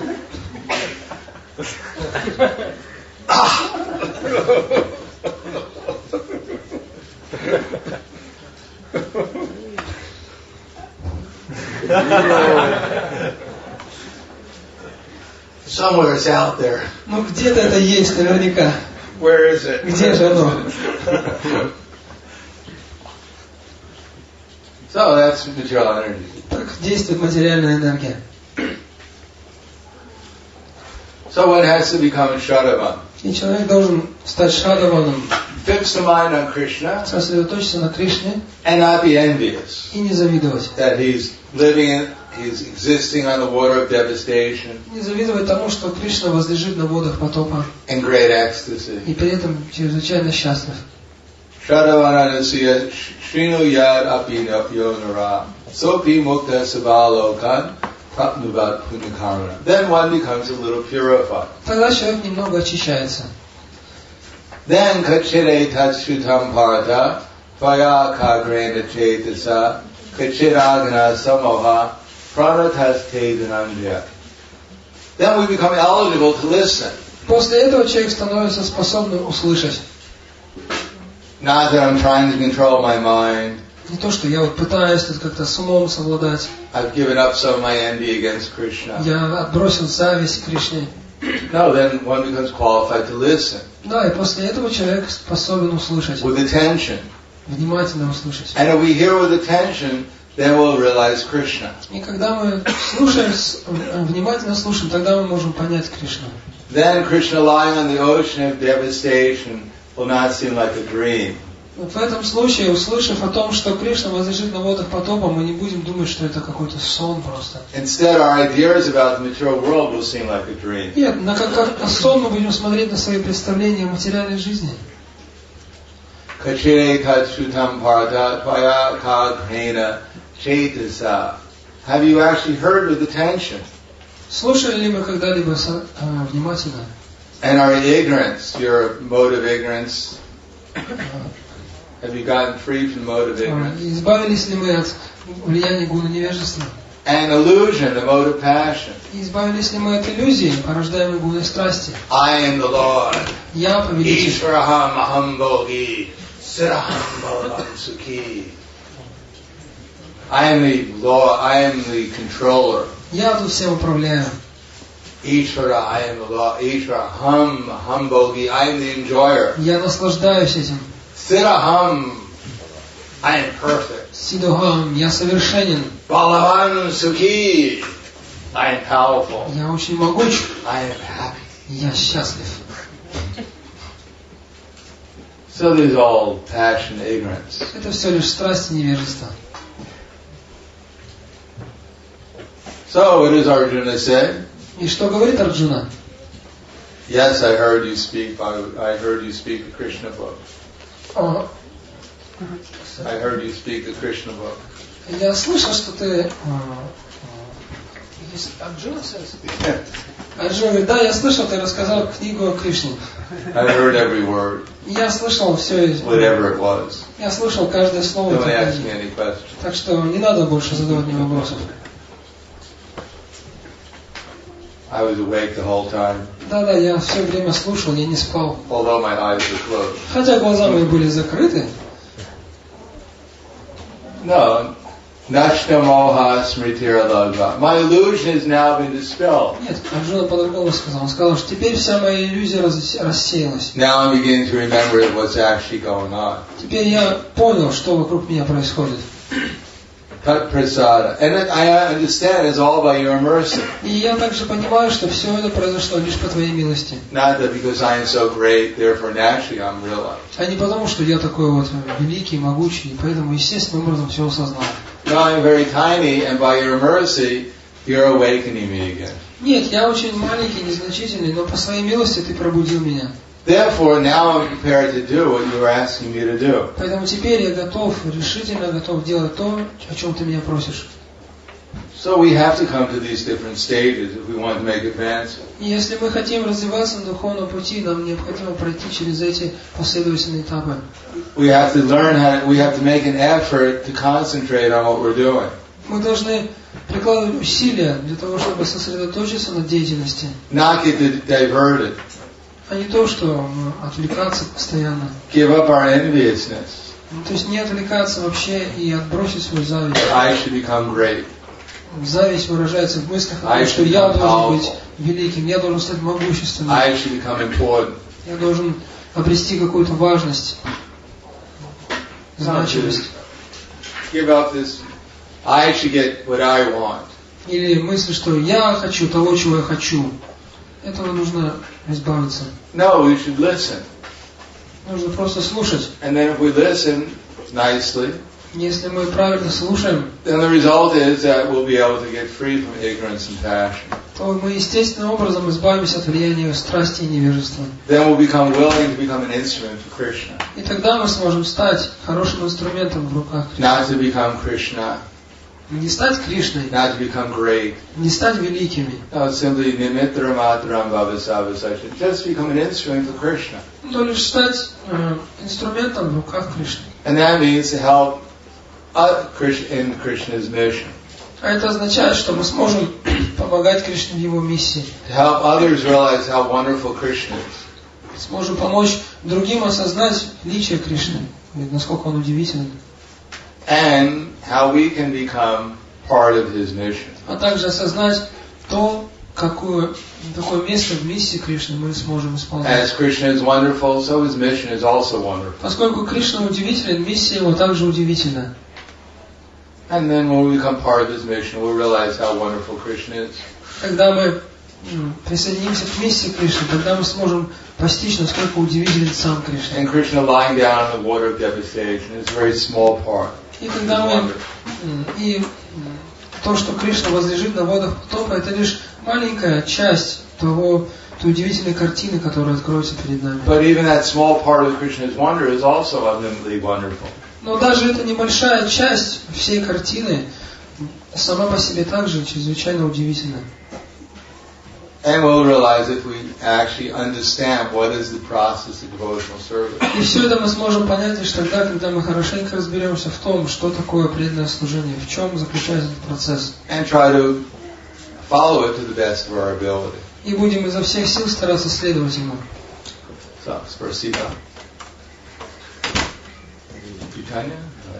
Somewhere it's out there. Ну, где-то это есть, наверняка. Where is it? Где же оно? So that's material energy. Так действует материальная энергия. So one has to become a Shraddhavan. И человек должен стать шрадаваном, Fix the mind on Krishna сосредоточиться на Кришне and not be envious и не завидовать. that he's existing on the water of devastation Не завидовать тому, что Кришна возлежит на водах потопа in great ecstasy. и при этом чрезвычайно счастлив. Shraddhavananasya shrinu yad api yonara sopi mukta sabalokan prapnuvat punyakarana. Then one becomes a little purified. Тогда человек немного очищается. Then kachire tatshutam parata tvaya kagrena chetasa kachiragana samoha pranatas te dhananjaya. then we become eligible to listen. После этого человек становится способным услышать. Not that I'm trying to control my mind. Не то, что я вот пытаюсь тут как-то с умом совладать. I've given up some of my envy against Krishna. Я отбросил зависть к Кришне. No, then one becomes qualified to listen Да, и после этого человек способен услышать. with attention. Внимательно услышать. And if we hear with attention, then we'll realize Krishna. И когда мы слушаем, внимательно слушаем, тогда мы можем понять Кришну. Then Krishna lying on the ocean of devastation will not seem like a dream. Вот в этом случае, услышав о том, что Кришна возлежит на водах потопа, мы не будем думать, что это какой-то сон просто. Instead, our ideas about the material world will seem like a dream. Нет, как на сон мы будем смотреть на свои представления о материальной жизни. Kachire kachutam paradattvaya kaghena chetasa. Have you actually heard with attention? Слушали ли мы когда-либо внимательно? And our ignorance, your mode of ignorance, have you gotten free from the mode of ignorance? Избавились ли мы от влияния гуна невежества? And illusion, the mode of passion. Избавились ли мы от иллюзии, порождаемой гуной страсти? I am the Lord. Я повелитель. Ishvaraham aham bogi, siraham bhavam sukhi. I am the Lord, I am the controller. Я тут всем управляю. Ishvara, I am the Lord. Ishvaraham aham bogi, I am the enjoyer. Я наслаждаюсь этим. Siraham, I am perfect. Сидохам, я совершенен. Balavan sukhi, I am powerful. Я очень могуч. I am happy. Я счастлив. So there's all passion, ignorance. Это все лишь страсть и невежество. So what does Arjuna say? И что говорит Арджуна? Yes, I heard you speak the Krishna book. I heard you speak the Krishna book. Я слышал, что ты... Арджуна? Арджуна говорит, да, я слышал, ты рассказал книгу о Кришне. I heard every word, Я слышал все, whatever it was. я слышал каждое слово Don't этой ask me книги. any questions. Так что не надо больше задавать мне вопросов. I was awake the whole time, Да, я все время слушал, я не спал. although my eyes were closed. Хотя глаза мои были закрыты. No, Nashna Moha Smritira Lagva. My illusion has now been dispelled. Нет, Арджуна по-другому сказал. Он сказал, что теперь вся моя иллюзия рассеялась. Now I'm beginning to remember what's actually going on. Теперь я понял, что вокруг меня происходит. Tat prasada. And I understand it's all by your mercy. И я также понимаю, что все это произошло лишь по твоей милости. Not that because I am so great, therefore naturally I'm realized. А не потому, что я такой вот великий, могучий, и поэтому естественным образом все осознал. No, I'm very tiny, and by your mercy, you're awakening me again. Нет, я очень маленький, незначительный, но по своей милости ты пробудил меня. Therefore, now I'm prepared to do what you are asking me to do. Поэтому теперь я готов, решительно готов делать то, о чем ты меня просишь. So we have to come to these different stages if we want to make advances. И если мы хотим развиваться на духовном пути, нам необходимо пройти через эти последовательные этапы. We have to learn we have to make an effort to concentrate on what we're doing. Мы должны прикладывать усилия для того, чтобы сосредоточиться на деятельности, Not get diverted. а не то, что отвлекаться постоянно. Give up our enviousness. То есть не отвлекаться вообще и отбросить свою зависть. I should become great. Зависть выражается в мыслях о том, что я должен быть великим, я должен стать могущественным, I should become important. я должен обрести какую-то важность, значимость. Give up this. I should get what I want. Или мысль, что я хочу того, чего я хочу. Этого нужно избавиться. No, we should listen. Нужно просто слушать. And then if we listen nicely, Если мы правильно слушаем, then the result is that we'll be able to get free from ignorance and passion. то мы естественным образом избавимся от влияния страсти и невежества. Then we'll become willing to become an instrument for Krishna. И тогда мы сможем стать хорошим инструментом в руках Кришны. Not to become Krishna, Не стать Кришной, not to become great. не стать великими, No, it's simply nimitram atram bhavasavasachin. Just become an instrument for Krishna. но лишь стать инструментом в руках Кришны. And that means to help in Krishna's mission. А это означает, что мы сможем помогать Кришне в Его миссии. To help others realize how wonderful Krishna is. Сможем помочь другим осознать величие Кришны, и насколько Он удивителен. And how we can become part of His mission. А также осознать то, какое место в миссии Кришны мы сможем исполнять. As Krishna is wonderful, so His mission is also wonderful. Поскольку Кришна удивителен, миссия Его также удивительна. And then when we become part of His mission, we'll realize how wonderful Krishna is. Когда мы присоединимся к миссии Кришны, тогда мы сможем постичь, насколько удивителен сам Кришна. And Krishna lying down in the water of devastation is a very small part. И когда мы то, что Кришна возлежит на водах потопа, это лишь маленькая часть той удивительной картины, которая откроется перед нами. But even that small part of Krishna's wonder is also abundantly wonderful. Но даже эта небольшая часть всей картины сама по себе также чрезвычайно удивительна. And we'll realize if we actually understand what is the process of devotional service. И все это мы сможем понять лишь тогда, когда мы хорошенько разберемся в том, что такое преданное служение, в чем заключается этот процесс. And try to follow it to the best of our ability. И будем изо всех сил стараться следовать ему. So, спасибо. Питание?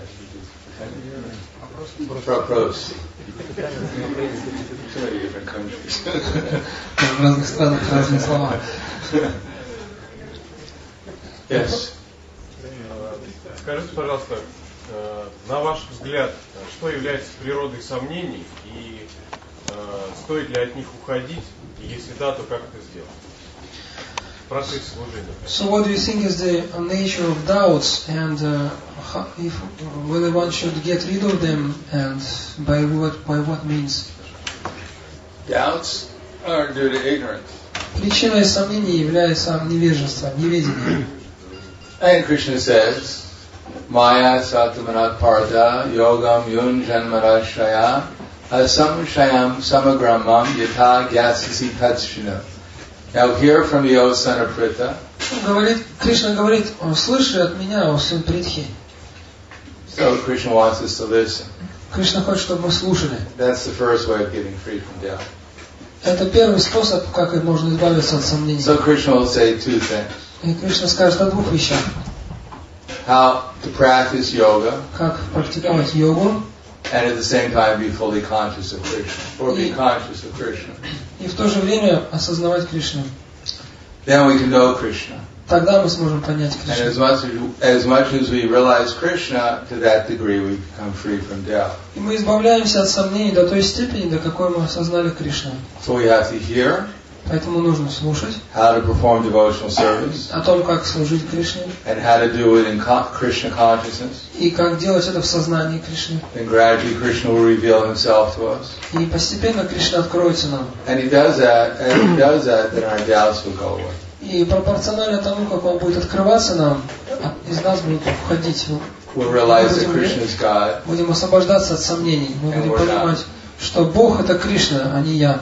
Вопрос. В разных странах разные слова. Yes. Скажите, пожалуйста, на ваш взгляд, что является природой сомнений и стоит ли от них уходить, и если да, то как это сделать? В процессе служения. So what do you think is the nature of doubts and whether one should get rid of them and by what means? Doubts are due to ignorance. Причиной сомнений является невежество, неведение. And Krishna says, Maya Satamanatpartha Yogam Yun Janmarashaya Asamshayam Samagramam Yata Gyasasi Tatshina. Now hear from me, O son of Pritha. Кришна говорит, слыши от меня, о сын Притхи. So Krishna wants us to listen. Кришна хочет, чтобы мы слушали. That's the first way of getting free from doubt. Это первый способ, как можно избавиться от сомнений. So Krishna will say two things. И Кришна скажет о двух вещах. How to practice yoga Как практиковать йогу and at the same time be fully conscious of Krishna. Or be conscious of Krishna. и в то же время осознавать Кришну. Then we can know Krishna. Тогда мы сможем понять And Кришну. as much as we realize Krishna, to that degree we become free from doubt. И мы избавляемся от сомнений до той степени, до какой мы осознали Кришну. So we have to hear Поэтому нужно слушать how to perform devotional service о том, как служить Кришне, and how to do it in Krishna consciousness. и как делать это в сознании Кришны. And gradually Krishna will reveal himself to us. И постепенно Кришна откроется нам. And he does that, then our doubts will go away. И пропорционально тому, как Он будет открываться нам, из нас будет уходить. We'll realize that Krishna is God. Будем освобождаться от сомнений. Мы будем понимать, что Бог это Кришна, а не я.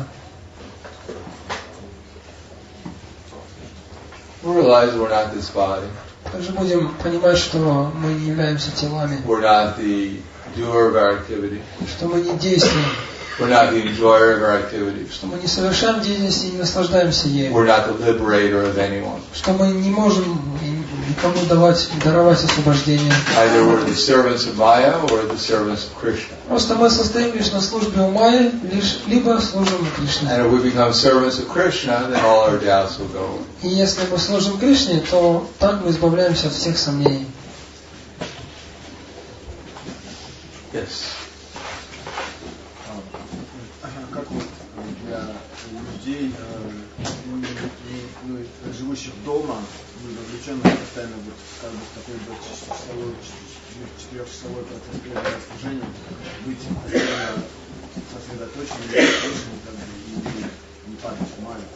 We'll realize we're not this body. Также будем понимать, что мы не являемся телами, We're not the doer of our activity. что мы не действуем, We're not the enjoyer of our activities. что мы не совершаем деятельность и не наслаждаемся ею, We're not the liberator of anyone. что мы не можем никому даровать освобождение. Either we're the servants of Maya or the servants of Krishna. Просто мы состоим лишь на службе у Майи, либо служим Кришне. And if we become servants of Krishna, then all our doubts will go away. И если мы служим Кришне, то так мы избавляемся от всех сомнений. Yes. Как вот для людей, живущих дома, вовлеченных постоянно вот, как бы, в такой 4-часовой процесс преданного служения, быть постоянно сосредоточенным, как бы, и не падать в маю.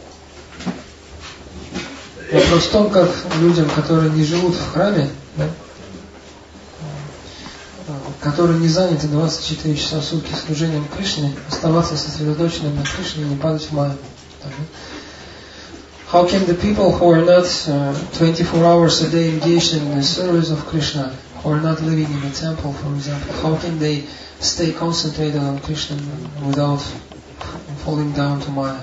Вопрос в том, как людям, которые не живут в храме, да, которые не заняты 24 часа в сутки служением Кришне, оставаться сосредоточенным на Кришне и не падать в майю. How can the people who are not 24 hours a day engaged in the service of Krishna, who are not living in the temple, for example, how can they stay concentrated on Krishna without falling down to Maya.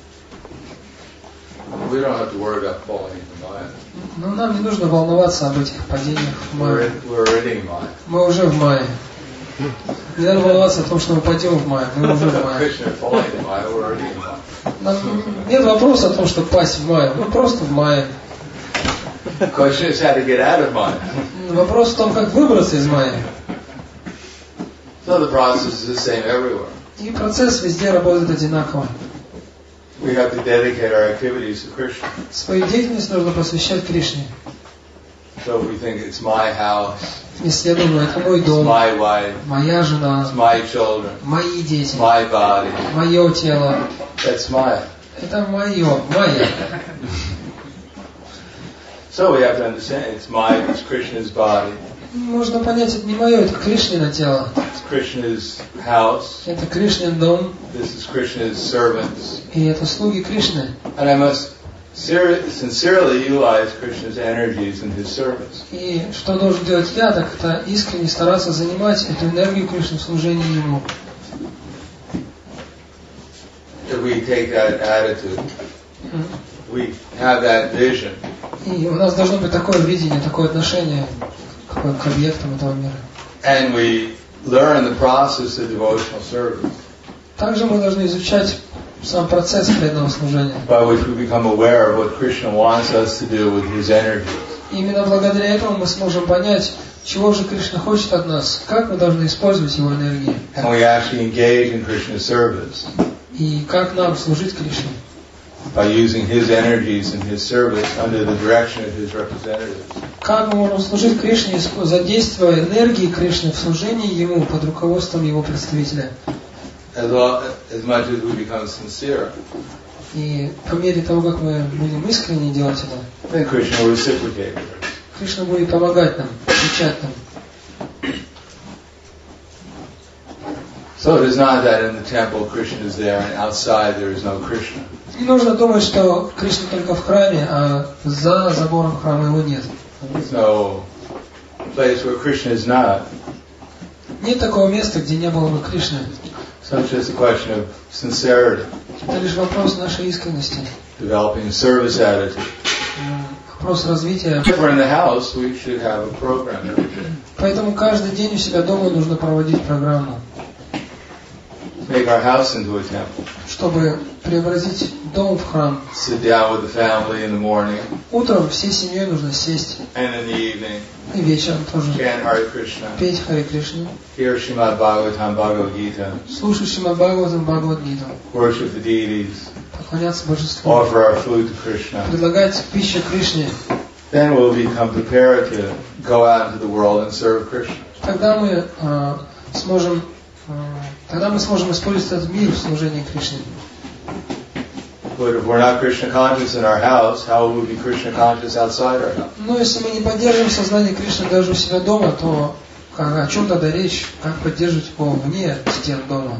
We don't have to worry about falling into Maya. Но нам не нужно волноваться об этих падениях в Майю. We're already in Maya. Мы уже в Майе. Не надо волноваться о том, что мы пойдем в Майю. Мы уже в Майе. Krishna falling into Maya, we're already in Maya. Нам нет вопроса о том, чтобы пасть в Майю. Мы просто в Майе. The question is how to get out of Maya. Вопрос в том, как выбраться из Майи. So the process is the same everywhere. И процесс везде работает одинаково. We have to dedicate our activities to Krishna. Свою деятельность нужно посвящать Кришне. So if we think it's my house, Если я думаю, это мой it's дом, my wife, моя жена, it's my children, мои it's дети, my body, мое тело, that's Maya. это мое, моя. So we have to understand it's Krishna's body, Можно понять, это не мое, это Кришнина тело. it's Krishna's house, Это Кришнин дом, this is Krishna's servants. и это слуги Кришны. And I must sincerely utilize Krishna's energies in his service. И что должен делать я, так это искренне стараться занимать эту энергию Кришны в служении Ему. If we take that attitude, we have that vision, И у нас должно быть такое видение, такое отношение к объектам этого мира. and we learn the process of devotional service, Также мы должны изучать сам процесс преданного служения. by which we become aware of what Krishna wants us to do with his energies. Именно благодаря этому мы сможем понять, чего же Кришна хочет от нас, как мы должны использовать Его энергии, And we actually engage in Krishna's service и как нам служить Кришне. by using his energies in his service under the direction of his representatives. Как мы можем служить Кришне, задействуя энергии Кришны в служении Ему под руководством Его представителя. As much as we become sincere, И по мере того, как мы будем искренне делать это, then Krishna will reciprocate. Кришна будет помогать нам, отвечать нам. So it is not that in the temple Krishna is there and outside there is no Krishna. Не нужно думать, что Кришна только в храме, а за забором храма Его нет. There's no place where Krishna is not. Нет такого места, где не было бы Кришны. So it's just a question of sincerity, Это лишь вопрос нашей искренности, developing a service attitude. вопрос развития. If we're in the house, we should have a program every day. Поэтому каждый день у себя дома нужно проводить программу, Make our house into a temple. чтобы преобразить дом в храм. Sit down with the family in the morning Утром всей семьей нужно сесть, and in the evening, и вечером тоже chant Hare Krishna, петь Харе Кришну, hear Srimad Bhagavatam, Bhagavad Gita, слушать Шримад Бхагаватам, Бхагавад-гиту, worship the deities, поклоняться Божеству, offer our food to Krishna. предлагать пищу Кришне. Then we'll become prepared to go out into the world and serve Krishna. Тогда мы сможем использовать этот мир в служении Кришне. But if we're not Krishna conscious in our house, how will we be Krishna conscious outside our house? Но если мы не поддерживаем сознание Кришны даже у себя дома, то о чем тогда речь? Как поддерживать его вне стен дома?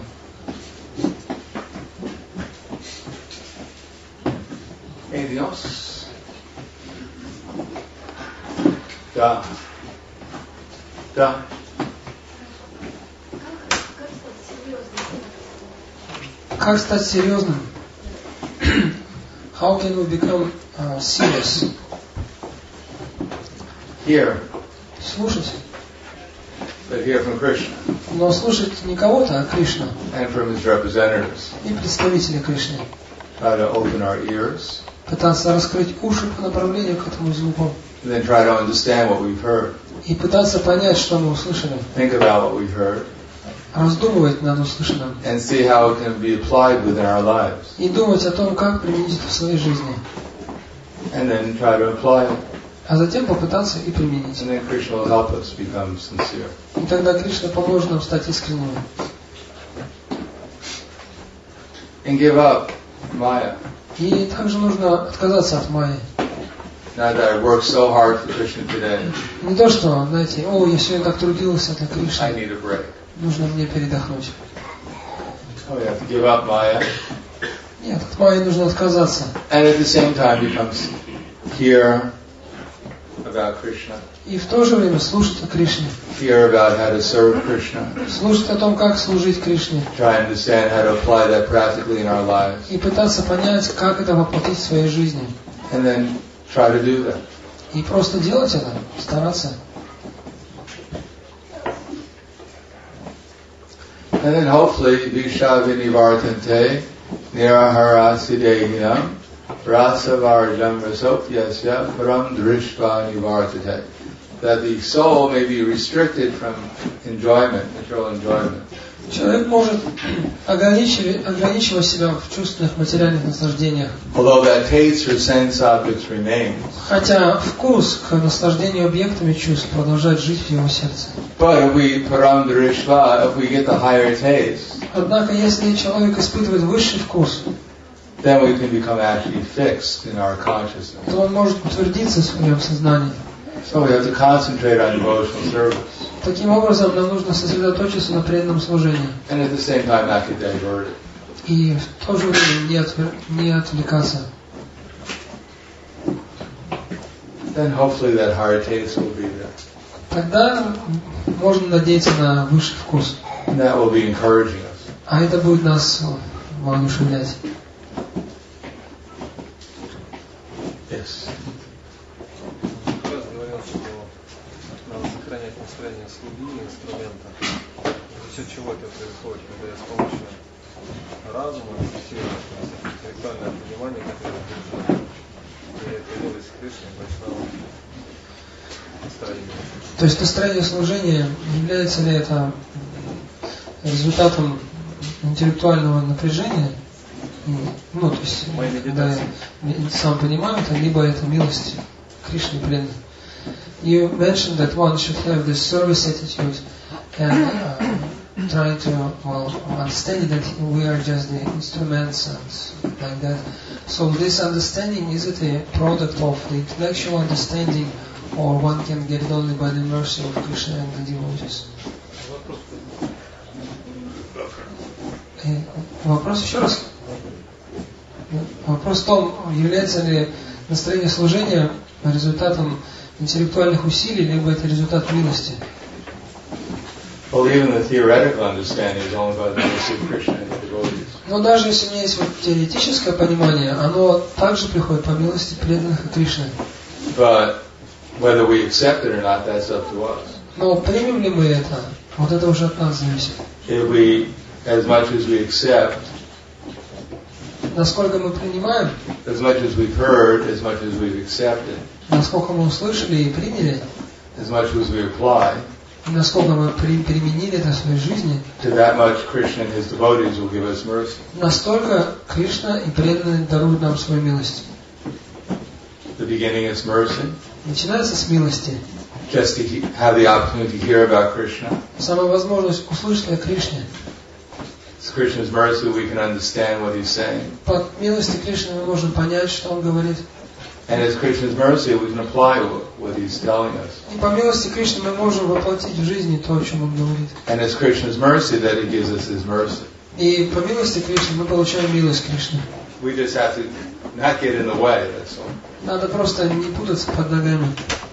Anything else? Да. Да. Как стать серьезным? How can we become serious? Hear, Слушать. but hear from Krishna Но слушать не кого-то, а Кришну and from his representatives. и представителей Кришны. Try to open our ears Пытаться раскрыть уши по направлению к этому звуку. and then try to understand what we've heard. И пытаться понять, что мы услышали. Think about what we've heard Раздумывать над услышанным. and see how it can be applied within our lives. И думать о том, как применить это в своей жизни. And then try to apply it. А затем попытаться и применить. And then Krishna will help us become sincere. И тогда Кришна поможет нам стать искренними. And give up Maya. И также нужно отказаться от майи. Not that I worked so hard for Krishna today. Не то, что, знаете, я сегодня так трудился для I Кришны, need a break. нужно мне передохнуть. Oh, we have to give up Maya. Нет, от майи нужно отказаться. And at the same time becomes here, about Krishna, и в то же время слушать о Кришне, hear about how to serve Krishna, слушать о том, как служить Кришне, try and understand how to apply that practically in our lives, и пытаться понять, как это воплотить в своей жизни. and then try to do that. И просто делать это, стараться. And then hopefully, Visha Vinivartante, Nirahara Siddhehinam, Rasa Varjam Rasopyasya, Param Drishva Nivartate. That the soul may be restricted from enjoyment, material enjoyment. Человек может ограничивать себя в чувственных материальных наслаждениях. Although that taste for sense objects remains. Хотя вкус к наслаждению объектами чувств продолжает жить в его сердце. But if we param drishva, if we get the higher taste, Однако, если человек испытывает высший вкус, then we can become actually fixed in our consciousness. то он может утвердиться в своем сознании. So we have to concentrate on devotional service. Таким образом, нам нужно сосредоточиться на преданном служении. And at the same time not get diverted. И в то же время не отвлекаться. Then hopefully that higher taste will be there. Тогда можно надеяться на высший вкус. And that will be encouraging us. А это будет нас воодушевлять. Yes. Раз говорил, что надо сохранять настроение слуги и инструмента. За счет чего это происходит, когда я с помощью разума фиксирую интеллектуальное понимание, которое держит, и это милость Кришны, Вайшнава, настроение. То есть настроение служения, является ли это результатом интеллектуального напряжения? Ну, то есть, когда я сам понимаю это, либо это милость Кришны преданных. You mentioned that one should have this service attitude and try to, understand that we are just the instruments and like that. So this understanding, is it a product of the intellectual understanding, or one can get it only by the mercy of Krishna and the devotees? Вопрос еще раз. Вопрос в том, является ли настроение служения результатом интеллектуальных усилий, либо это результат милости. Well, even the theoretical understanding is only by the mercy of Krishna and the devotees. Но даже если у меня есть теоретическое понимание, оно также приходит по милости преданных и Кришны. But whether we accept it or not, that's up to us. Но примем ли мы это? Вот это уже от нас зависит. If we, as much as we accept, Насколько мы принимаем, as much as we've heard, as much as we've accepted, насколько мы услышали и приняли, as much as we apply, и насколько мы применили это в своей жизни, to that much Krishna and His devotees will give us mercy. настолько Кришна и преданные даруют нам свою милость. The beginning is mercy, Начинается с милости. just to have the opportunity to hear about Krishna. Самая возможность услышать о Кришне. It's Krishna's mercy we can understand what He's saying. Под милостью Кришны мы можем понять, что Он говорит. And it's Krishna's mercy we can apply what He's telling us. И по милости Кришны мы можем воплотить в жизни то, о чем Он говорит. And it's Krishna's mercy that He gives us His mercy. И по милости Кришны мы получаем милость Кришны. We just have to not get in the way, that's all. Надо просто не путаться под ногами.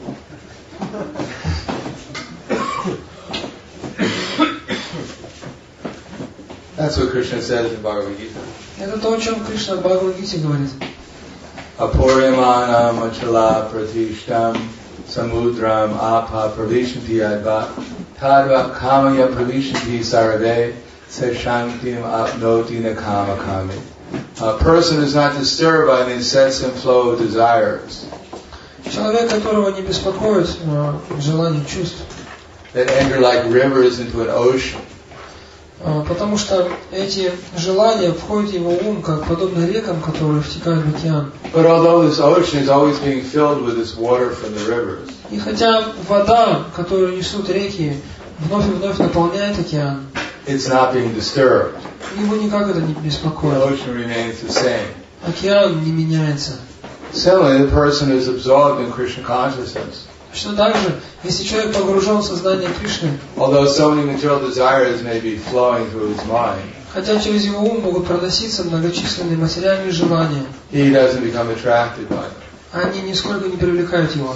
That's what Krishna says in Bhagavad Gita. Это то, о чем Кришна в Бхагавад-гите говорит. Apuryamana machala pratishtam samudram apa pravishanti adva tadva kamaya pravishanti sarve seshantim apnoti nakama kami. A person is not disturbed by the incessant flow of desires Человек, которого не беспокоит желание чувств, that enter like rivers into an ocean. Потому что эти желания входят в его ум, как подобно рекам, которые втекают в океан. But although this ocean is always being filled with this water from the rivers, И хотя вода, которую несут реки, вновь и вновь наполняет океан, it's not being disturbed. его никак это не The беспокоит. ocean remains the same. Океан не меняется. Similarly, the person is absorbed in Krishna consciousness. Точно так же, если человек погружен в сознание Кришны, Although so many material desires may be flowing through his mind, хотя через его ум могут проноситься многочисленные материальные желания, he doesn't become attracted by them. они нисколько не привлекают его.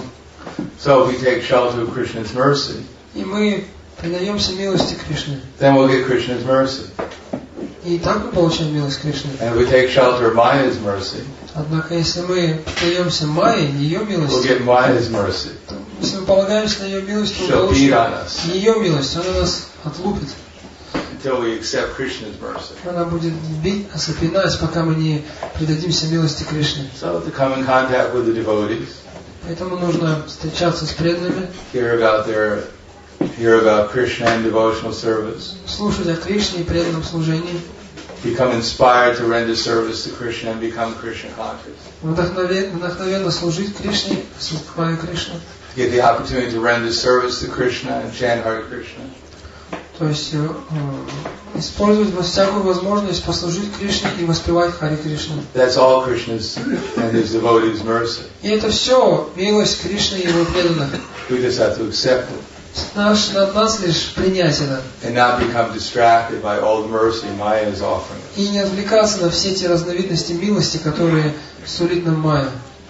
So if we take shelter of Krishna's mercy, и мы предаемся милости Кришны, then we'll get Krishna's mercy. и так мы получаем милость Кришны. And if we take shelter of Maya's mercy, Однако, если мы предаемся Майе, ее we'll милости, get Maya's mercy. то если мы полагаемся на ее милость, то мы She'll beat получим on us ее милость, она нас отлупит. until we accept Krishna's mercy. Она будет бить, осыпинать, пока мы не предадимся милости Кришны. So to come in contact with the devotees, Поэтому нужно встречаться с преданными, hear about Krishna and devotional service, слушать о Кришне и преданном служении, become inspired to render service to Krishna and become Krishna conscious. вдохновенно служить Кришне, осознавая Кришну. Get the opportunity to render service to Krishna and chant Hare Krishna. То есть использовать всякую возможность послужить Кришне и воспевать Хари Кришну. That's all Krishna's and His devotees' mercy. И это все милость Кришны и его преданных. We just have to accept it Над нас лишь принять это. and not become distracted by all the mercy Maya is offering us. И не отвлекаться на все те разновидности милости, которые сулит нам Майя.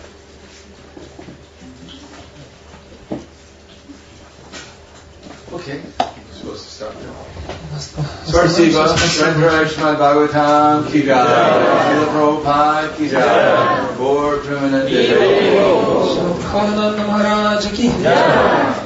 Okay, we're supposed to start now. Спасибо. Spasiba, Srandra Srimad Bhagavatam Ki Jai, Srila Prabhupada Ki Jai, Gaur Premanande. Бхавананда Махараджа ки.